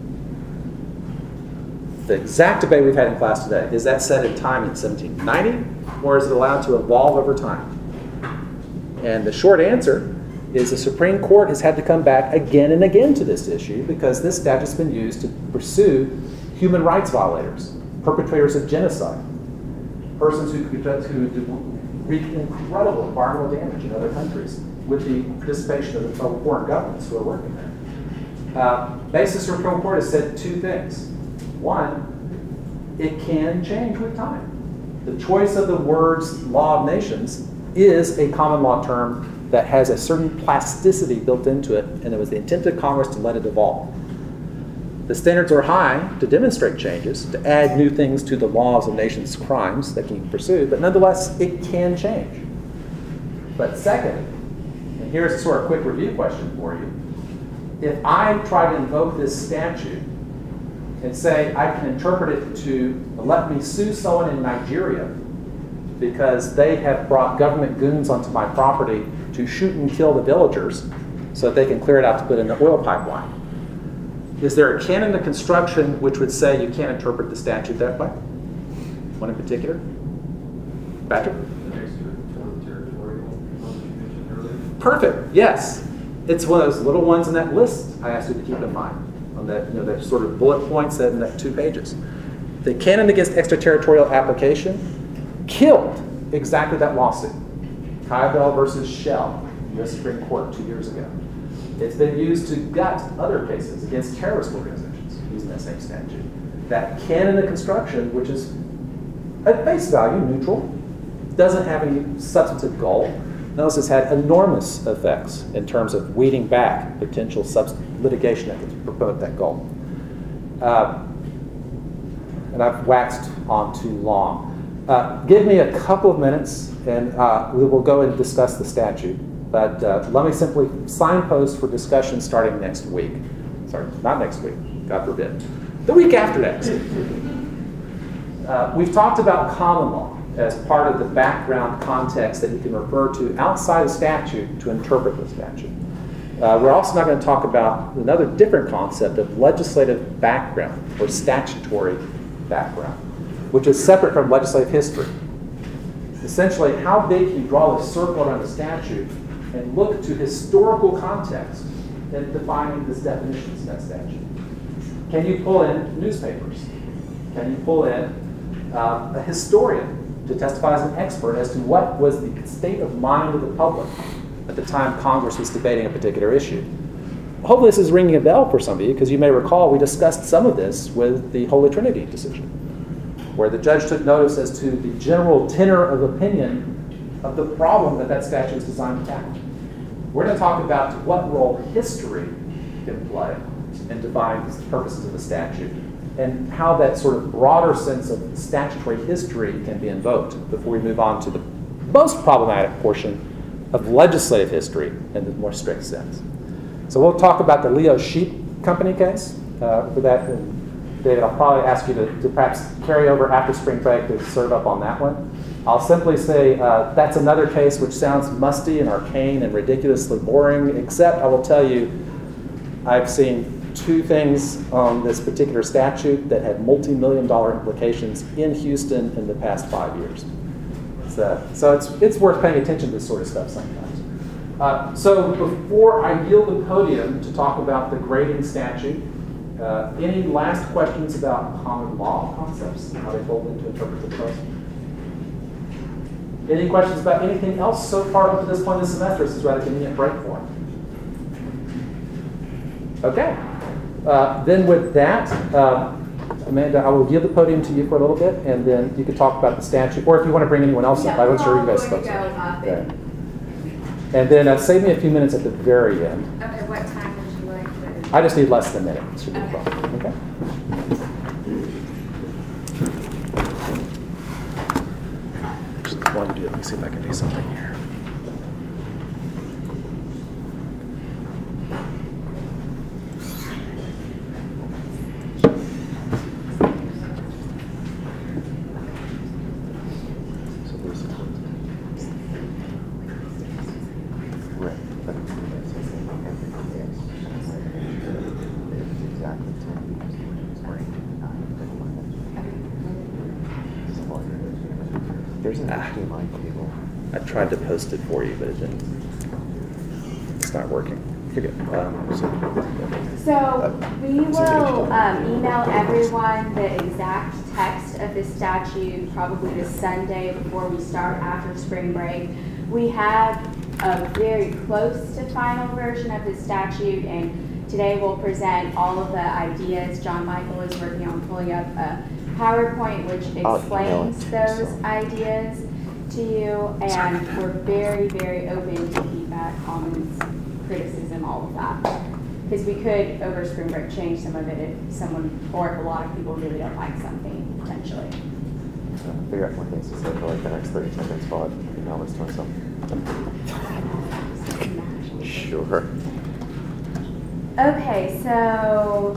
The exact debate we've had in class today, is that set in time in 1790, or is it allowed to evolve over time? And the short answer is the Supreme Court has had to come back again and again to this issue because this statute's been used to pursue human rights violators, perpetrators of genocide, persons who wreak incredible environmental damage in other countries with the participation of foreign governments who are working there. Basically, the Supreme Court has said two things. One, it can change with time. The choice of the words law of nations is a common law term that has a certain plasticity built into it, and it was the intent of Congress to let it evolve. The standards are high to demonstrate changes, to add new things to the laws of nations' crimes that can be pursued, but nonetheless, it can change. But second, and here's a sort of quick review question for you. If I try to invoke this statute and say I can interpret it to let me sue someone in Nigeria because they have brought government goons onto my property to shoot and kill the villagers so that they can clear it out to put in the oil pipeline. Is there a canon of construction which would say you can't interpret the statute that way? One in particular? Patrick? Perfect, yes. It's one of those little ones in that list I asked you to keep in mind, on that, that sort of bullet points that in that 2 pages. The canon against extraterritorial application killed exactly that lawsuit. Kybell versus Shell, U.S. Supreme Court 2 years ago. It's been used to gut other cases against terrorist organizations using that same statute. That canon of construction, which is at face value neutral, doesn't have any substantive goal. Notice it's had enormous effects in terms of weeding back potential litigation that could promote that goal. And I've waxed on too long. Give me a couple of minutes and we will go and discuss the statute. But let me simply signpost for discussion starting next week. Sorry, not next week, God forbid. The week after next. We've talked about common law as part of the background context that you can refer to outside of statute to interpret the statute. We're also not going to talk about another different concept of legislative background or statutory background, which is separate from legislative history. Essentially, how big can you draw a circle around a statute and look to historical context in defining this definitions in that statute? Can you pull in newspapers? Can you pull in a historian to testify as an expert as to what was the state of mind of the public at the time Congress was debating a particular issue. Hopefully this is ringing a bell for some of you, because you may recall we discussed some of this with the Holy Trinity decision, where the judge took notice as to the general tenor of opinion of the problem that statute is designed to tackle. We're going to talk about what role history can play in defining the purposes of the statute, and how that sort of broader sense of statutory history can be invoked before we move on to the most problematic portion of legislative history in the more strict sense. So we'll talk about the Leo Sheep Company case. For that, David, I'll probably ask you to perhaps carry over after spring break to serve up on that one. I'll simply say that's another case which sounds musty and arcane and ridiculously boring, except I will tell you I've seen two things on this particular statute that had multi-million-dollar implications in Houston in the past 5 years. So it's worth paying attention to this sort of stuff sometimes. So before I yield the podium to talk about the grading statute, any last questions about common law concepts and how they fold into interpretive prose? Any questions about anything else so far up to this point in the semester? This is rather convenient break for them. Okay. Then with that, Amanda, I will give the podium to you for a little bit, and then you can talk about the statute, or if you want to bring anyone else up, I'm sure you guys spoke. Okay. And then save me a few minutes at the very end. Okay, what time would you like to? I just need less than a minute. Should be Okay. fine. Okay. Just want to do it. Let me see if I can do something here. There's an HDMI cable. I tried to post it for you, but it didn't. It's not working. You're good. So we will email everyone the exact text of the statute probably the Sunday before we start after spring break. We have a very close to final version of the statute, and today we'll present all of the ideas. John Michael is working on pulling up a PowerPoint which explains those ideas to you, and we're very, very open to feedback, comments, criticism, all of that. Because we could, over spring break, change some of it if someone, or if a lot of people really don't like something, potentially. Figure out more things to say for like the next 30 seconds while I email this to myself. Sure. Okay, so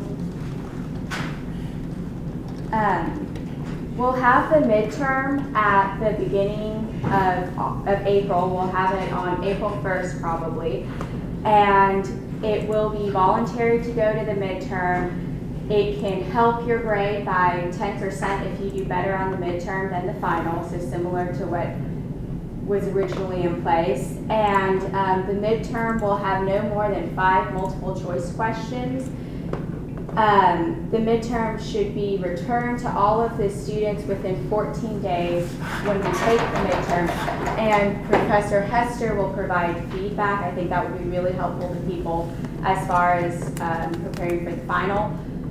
we'll have the midterm at the beginning of April. We'll have it on April 1st probably. And it will be voluntary to go to the midterm. It can help your grade by 10% if you do better on the midterm than the final, so similar to what was originally in place. And the midterm will have no more than 5 multiple choice questions. The midterm should be returned to all of the students within 14 days when we take the midterm. And Professor Hester will provide feedback. I think that would be really helpful to people as far as preparing for the final.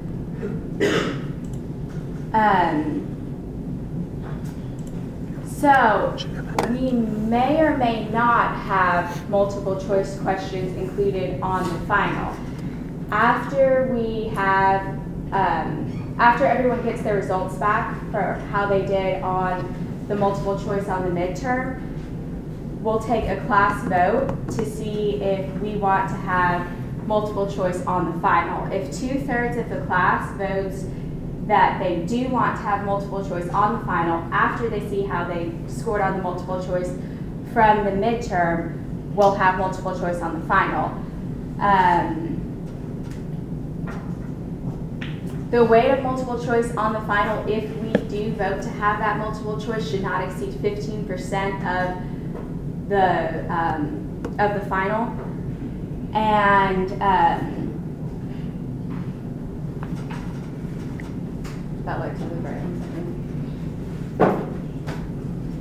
So we may or may not have multiple choice questions included on the final. After we have, after everyone gets their results back for how they did on the multiple choice on the midterm, we'll take a class vote to see if we want to have multiple choice on the final. If 2/3 of the class votes that they do want to have multiple choice on the final, after they see how they scored on the multiple choice from the midterm, we'll have multiple choice on the final. The weight of multiple choice on the final, if we do vote to have that multiple choice, should not exceed 15% of the final. And that led to the right.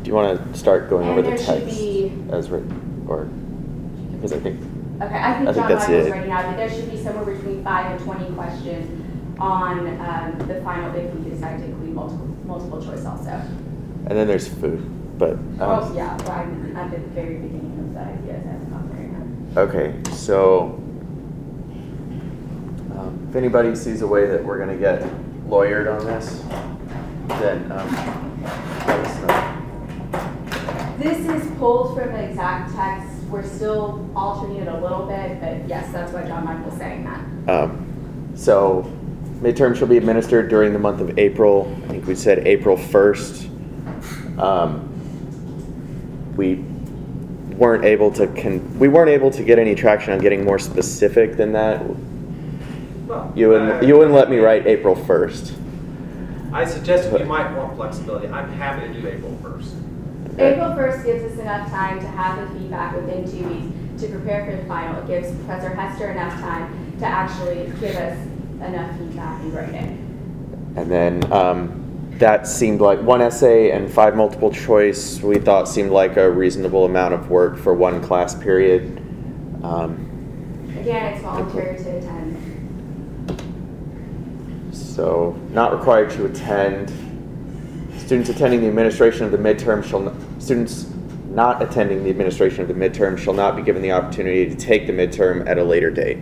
Do you want to start going over And the there should text be- as written, or because I think Okay, I think I think John that's Michael's it. writing out that there should be somewhere between 5 and 20 questions on the final if we decide to include multiple choice also. and then there's food, but Oh, yeah, well, I'm at the very beginning of the ideas, that's not very good. okay. So if anybody sees a way that we're going to get lawyered on this, then let us know. This is pulled from the exact text. We're still altering it a little bit, but yes, that's why John Michael's saying that. So midterm shall be administered during the month of April. I think we said April 1st. We weren't able to get any traction on getting more specific than that. Well, You wouldn't let me write April 1st. I suggested you might want flexibility. I'm happy to do April 1st. April 1st gives us enough time to have the feedback within 2 weeks to prepare for the final. It gives Professor Hester enough time to actually give us enough feedback and grade it. And then that seemed like 1 essay and 5 multiple choice, we thought seemed like a reasonable amount of work for 1 class period. Again, it's voluntary to attend. So not required to attend. Students attending the administration of the midterm students not attending the administration of the midterm shall not be given the opportunity to take the midterm at a later date.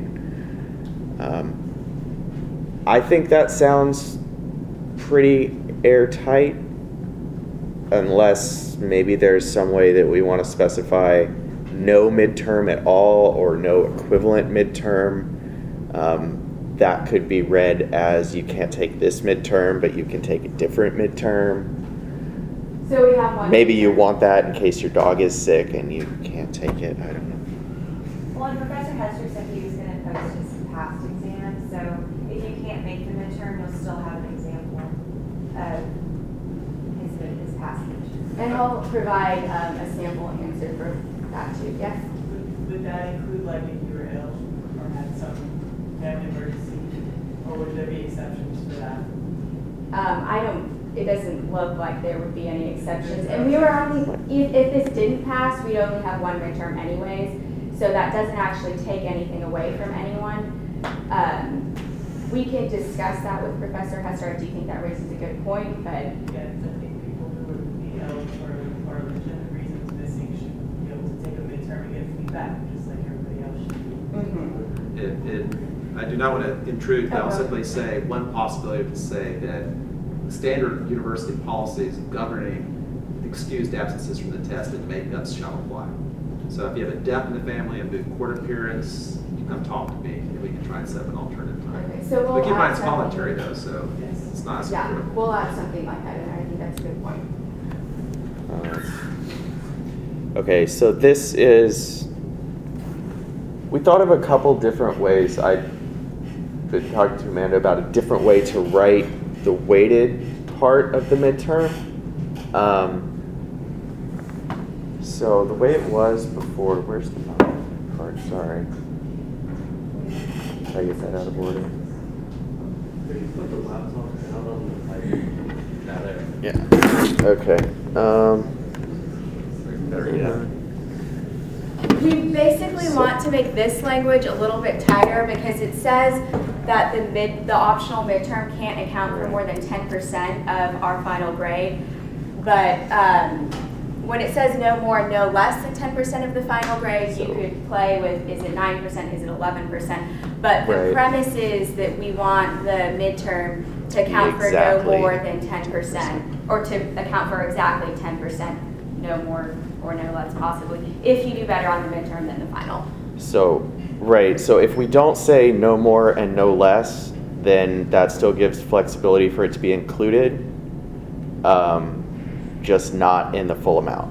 I think that sounds pretty airtight, unless maybe there's some way that we want to specify no midterm at all or no equivalent midterm. That could be read as you can't take this midterm, but you can take a different midterm. So we have one. Maybe you want that in case your dog is sick and you can't take it. I don't know. Well, and Professor Hester said he was gonna post his past exams, so if you can't make the midterm, you'll still have an example of his past midterm. And I'll provide a sample answer for that too, yes? Would that include like if you were ill or had some family emergency, or would there be exceptions for that? It doesn't look like there would be any exceptions. And we were only, if this didn't pass, we'd only have 1 midterm anyways. So that doesn't actually take anything away from anyone. We can discuss that with Professor Hester. I do think that raises a good point, but Again, I think people who would be ill for legitimate reasons missing should be able to take a midterm and get feedback, just like everybody else should. I do not want to intrude, but I'll Okay. simply say one possibility to say that standard university policies governing excused absences from the test and makeups shall apply. So if you have a death in the family, a moot court appearance, you come talk to me and we can try and set up an alternative time. okay, so we'll But keep in mind, add it's something- voluntary though, so it's not as Yeah, critical. we'll add something like that, and I think that's a good point. Okay, so this is, we thought of a couple different ways. I've been talking to Amanda about a different way to write the weighted part of the midterm. So the way it was before, where's the part? Sorry. Did I get that out of order? Yeah. Okay. Yeah. We basically want to make this language a little bit tighter because it says that the optional midterm can't account for more than 10% of our final grade. But when it says no more, no less than 10% of the final grade, you could play with, is it 9%, is it 11%? But the Right. premise is that we want the midterm to account for no Exactly. more than 10%, or to account for exactly 10%, no more or no less possibly, if you do better on the midterm than the final. So, right, so if we don't say no more and no less, then that still gives flexibility for it to be included, just not in the full amount.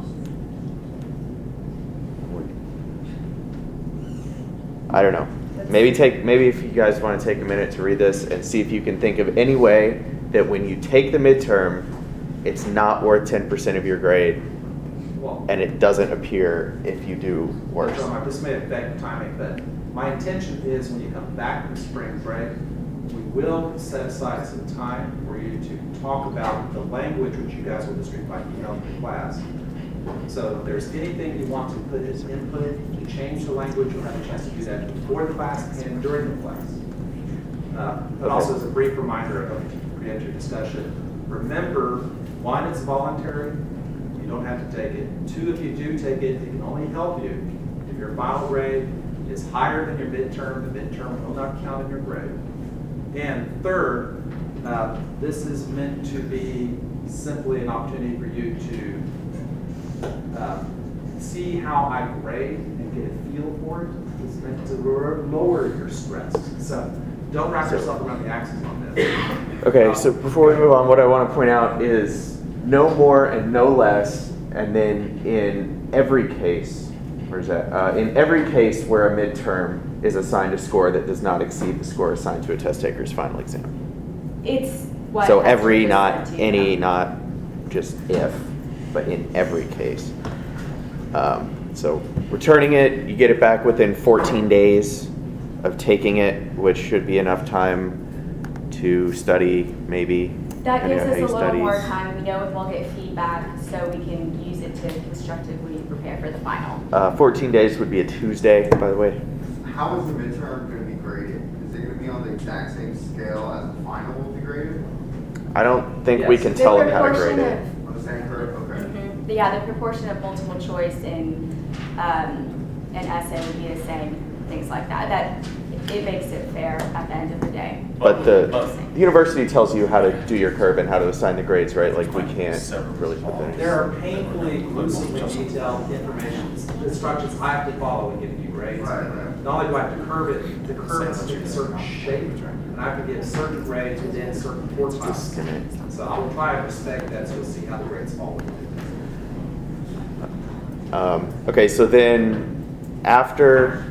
I don't know. Maybe if you guys want to take a minute to read this and see if you can think of any way that when you take the midterm, it's not worth 10% of your grade, Well, and it doesn't appear if you do worse. This may affect timing, but my intention is when you come back from spring break, we will set aside some time for you to talk about the language which you guys will distribute by email to the class. So if there's anything you want to put as input to change the language, you'll have a chance to do that before the class and during the class. But also as a brief reminder of pre-entry discussion, remember, one, it's voluntary. You don't have to take it. Two, if you do take it, it can only help you if your final grade is higher than your midterm. The midterm will not count in your grade. And third, this is meant to be simply an opportunity for you to see how I grade and get a feel for it. It's meant to lower your stress. So don't wrap yourself around the axis on this. Okay, so before we move on, what I want to point out is no more and no less, and then in every case, where's that? In every case where a midterm is assigned a score that does not exceed the score assigned to a test taker's final exam. It's what. So has every, been not sent to any, you. not just if, but in every case. So returning it, you get it back within 14 days of taking it, which should be enough time to study, maybe. That gives depending on us how a you little study. more time. We know we'll get feedback, so we can use it to constructively prepare for the final. 14 days would be a Tuesday, by the way. How is the midterm going to be graded? Is it going to be on the exact same scale as the final will be graded? I don't think we Yes. can The tell them how to proportion grade it. of- On the same curve? Okay. Yeah, the proportion of multiple choice and an essay would be the same, things like that. That it makes it fair at the end of the day. But the university tells you how to do your curve and how to assign the grades, right? Like we can't really put that in. There are painfully, gruesomely detailed instructions I have to follow in giving you grades. Right. Not only do I have to curve it, the curve is in a certain shape, and I have to give certain grades within certain quartiles. So I will try and respect that, so we'll see how the grades fall. Okay, so then after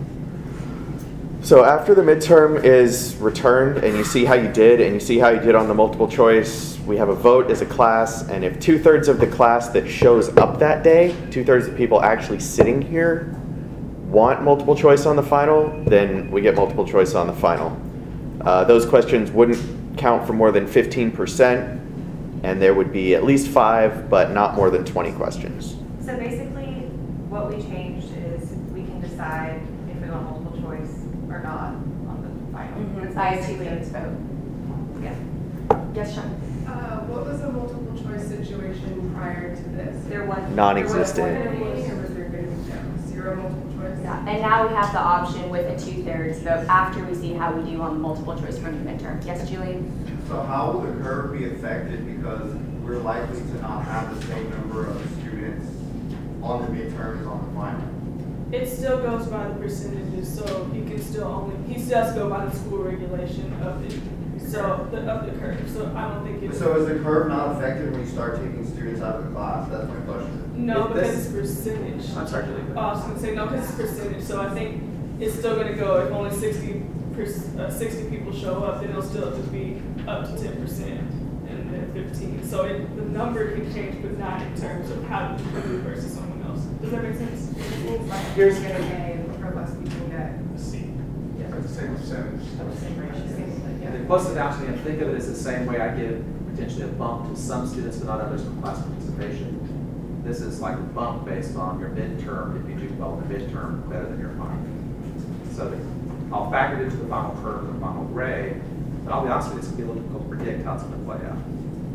the midterm is returned and you see how you did and you see how you did on the multiple choice, we have a vote as a class, and if 2/3 of the class that shows up that day, 2/3 of the people actually sitting here want multiple choice on the final, then we get multiple choice on the final. Those questions wouldn't count for more than 15%, and there would be at least 5, but not more than 20 questions. So basically, what we changed is we can decide if we want multiple choice or not on the final. By a 2/3 vote. Yeah. Yes, Sean? What was the multiple choice situation prior to this? There was. Non-existent. Or was there going to be zero multiple choice? Yeah, and now we have the option with a 2/3 vote after we see how we do on the multiple choice from the midterm. Yes, Julie? So how will the curve be affected because we're likely to not have the same number of students on the midterm as on the final? It still goes by the percentages, so you can still only, he does go by the school regulation of the curve, so I don't think it's. So is the curve not affected when you start taking students out of the class? That's my question. No, If because this- it's percentage. I'm sorry, Julie. I was gonna say, no, because it's percentage, so I think it's still gonna go, if only 60 people show up, then it'll still just be up to 10% and then 15. So the number can change, but not in terms of how you do versus someone else. Does that make sense? Here's- Get a robust people get. The same percentage. And then close it out to me and think of it as the same way I give potentially a bump to some students but not others for class participation. This is like a bump based on your midterm, if you do well in the midterm, better than your final. So I'll factor it into the final curve and the final grade, but I'll be honest with you, it's going to be a little difficult to predict how it's going to play out.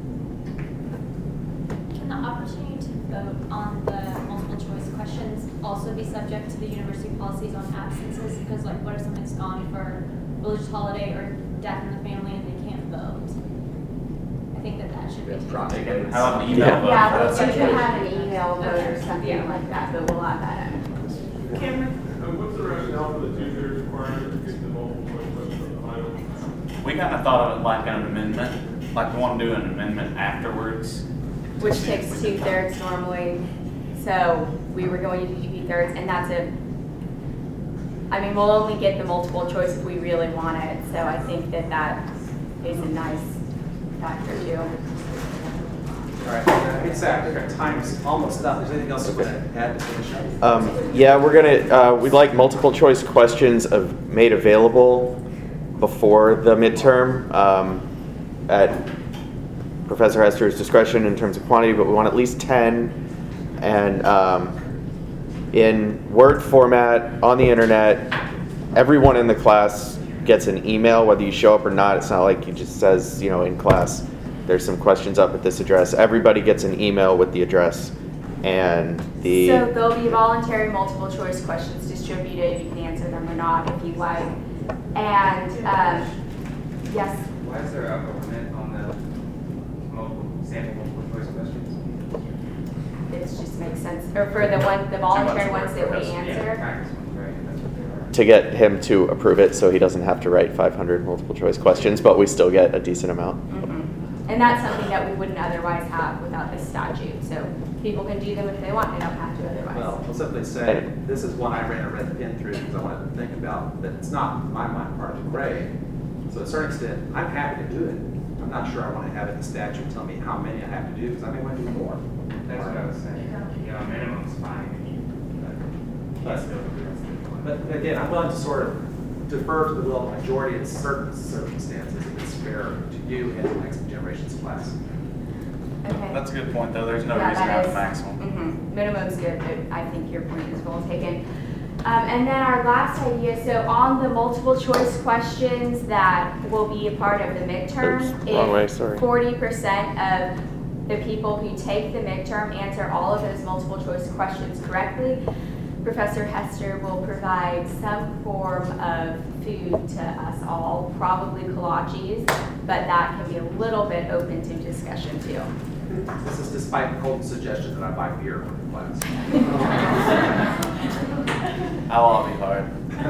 Can the opportunity to vote on the multiple choice questions also be subject to the university policies on absences? Because like, what if something's gone for religious holiday or death in the family and they can't vote? I think that should be taken. How about email vote? Yeah, we'll That's usually have an email vote or something Yeah. like that, but we'll add that in. Cameron? What's the rationale for the 2/3 requirement to get the multiple choice question on the final? We kind of thought of it like an amendment, like we want to do an amendment afterwards. Which takes 2/3 normally, so we were going to do 2/3, and I mean, we'll only get the multiple choice if we really want it, so I think that is a nice factor too. All right, exactly. Our time's almost up. Is there anything else you want to add to finish? Yeah, we'd like multiple choice questions made available before the midterm at Professor Hester's discretion in terms of quantity, but we want at least 10 and in Word format on the internet. Everyone in the class gets an email, whether you show up or not. It's not like it just says, in class, there's some questions up at this address. Everybody gets an email with the address and the... So there'll be voluntary multiple choice questions distributed. You can answer them or not if you like. And, yes? Why is there a limit on the sample multiple choice questions? It just makes sense. Or for the voluntary ones that we answer. Practice ones, right? That's what they are. To get him to approve it so he doesn't have to write 500 multiple choice questions, but we still get a decent amount. And that's something that we wouldn't otherwise have without this statute. So people can do them if they want. They don't have to otherwise. Well, I'll simply say, this is one I read the pin through because I wanted to think about, but it's not, in my mind, part of the grade. So to a certain extent, I'm happy to do it. I'm not sure I want to have it in the statute tell me how many I have to do because I may want to do more. That's what I was saying. Minimum's fine. But again, I'm willing to sort of defer to the will of the majority in certain circumstances if it's fair to you and the next generation's class. Okay. That's a good point, though. There's no Yeah, reason to that have the is- maximum. Minimum's good, but I think your point is well taken. And then our last idea, so on the multiple choice questions that will be a part of the midterm, Oops, wrong way, sorry. 40% of the people who take the midterm answer all of those multiple choice questions correctly, Professor Hester will provide some form of food to us all, probably kolaches, but that can be a little bit open to discussion too. This is despite Colton's suggestion that I buy beer for class. I'll all be hard.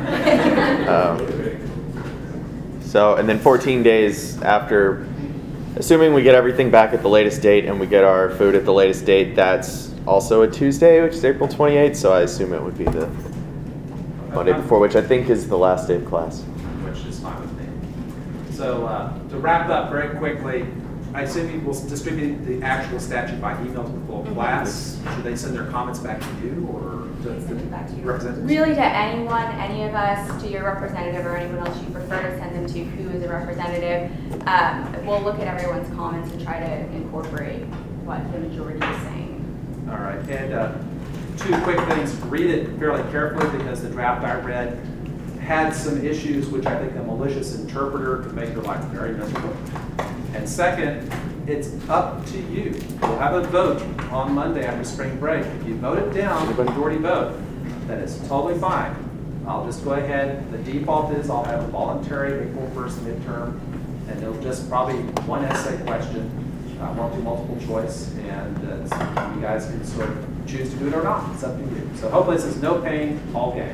So, and then 14 days after, assuming we get everything back at the latest date and we get our food at the latest date, that's also a Tuesday, which is April 28th, so I assume it would be the Monday before, which I think is the last day of class. Which is fine with me. So to wrap up very quickly, I assume you will distribute the actual statute by email to the full class. Should they send their comments back to you or to the representatives? Really to anyone, any of us, to your representative or anyone else you prefer to send them to who is a representative. We'll look at everyone's comments and try to incorporate what the majority is saying. All right, and two quick things. Read it fairly carefully because the draft I read had some issues which I think a malicious interpreter could make your life very miserable. And second, it's up to you. We'll have a vote on Monday after spring break. If you vote it down, the majority vote, then it's totally fine. I'll just go ahead. The default is I'll have a voluntary April 1st midterm, and it'll just probably one essay question. Won't do multiple choice, and you guys can sort of choose to do it or not. It's up to you. So hopefully this is no pain, all gain.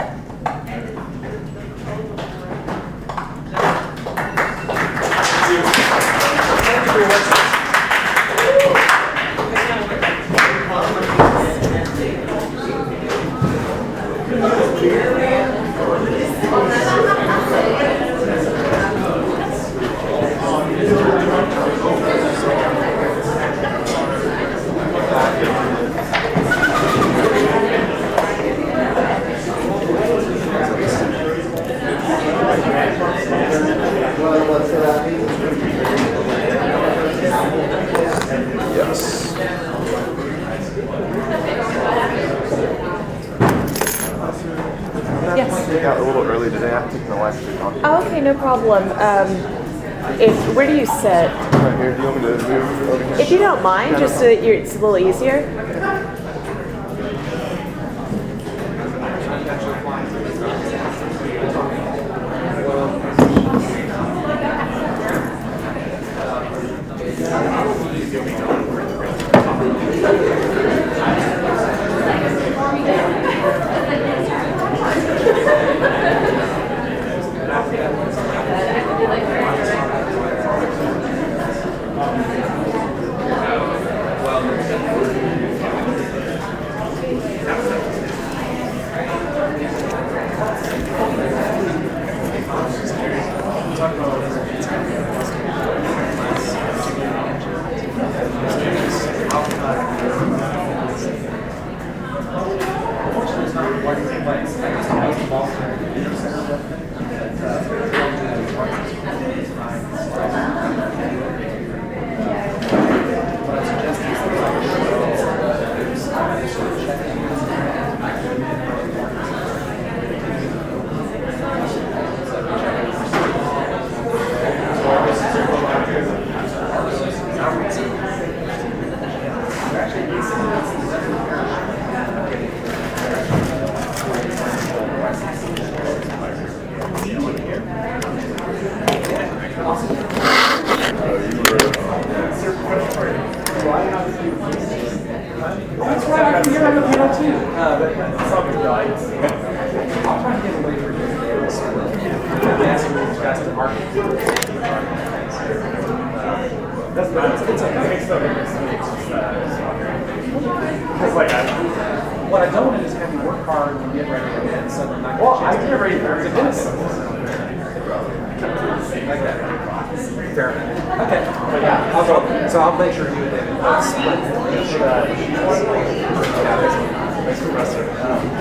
Got a little early today. I have to take my wife to the doctor. Oh, okay, no problem. Where do you sit? Right here. Do you want me to move over here? If you don't mind, just so that it's a little easier. That's right, you're on the panel too. But something like, I'll try to get away from this. Asking you guys to market. That's not, it's okay. Because like, what I don't want is have you work hard and get ready and then suddenly not. Well, I get ready for it. Like that. Fair enough. Okay. But yeah, I'll go. So I'll make sure you do it. Thanks for wrestling.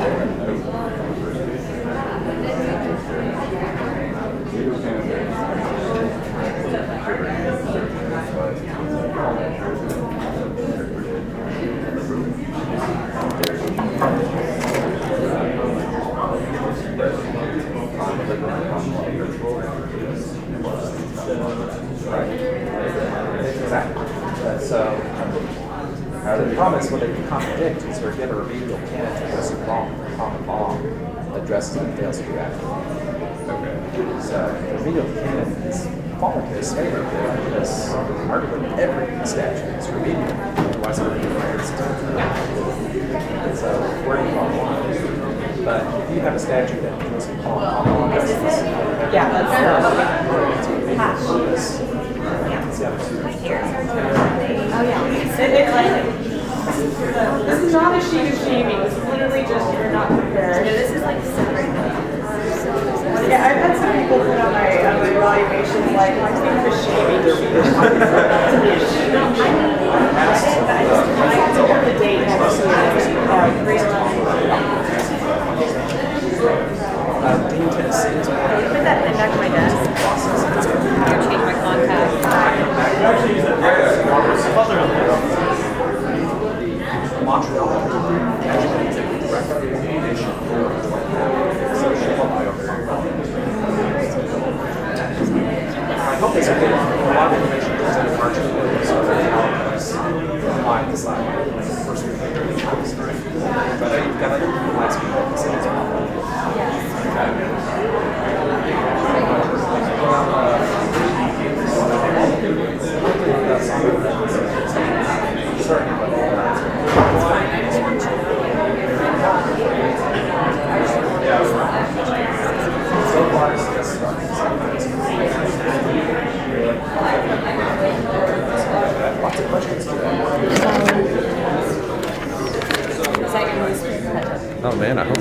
Exactly. So the problem is when they contradict is or get a remedial canon that does wrong in common law addresses and fails to do that. Okay. So the remedial canon is falling to his favor because arguably every statute is remedial. Otherwise it would be against. So where do you draw the line? But if you have a statute that doesn't call common law justice, Yeah, that's Oh, yeah. This is not a sheet of shaming. This is literally just you're not prepared. This is like separate. Yeah, I've had some people put on my evaluations like, I think the shaming sheet is not to be a sheet. I took up the date next to Dean Tennessee is Put that in the back of my desk. I'm gonna change my contact. Montreal recommendation for I hope it's a good one. A lot of information comes out of March so why this first week. But you've got other last week that cities are lots of questions today. Oh man, I hope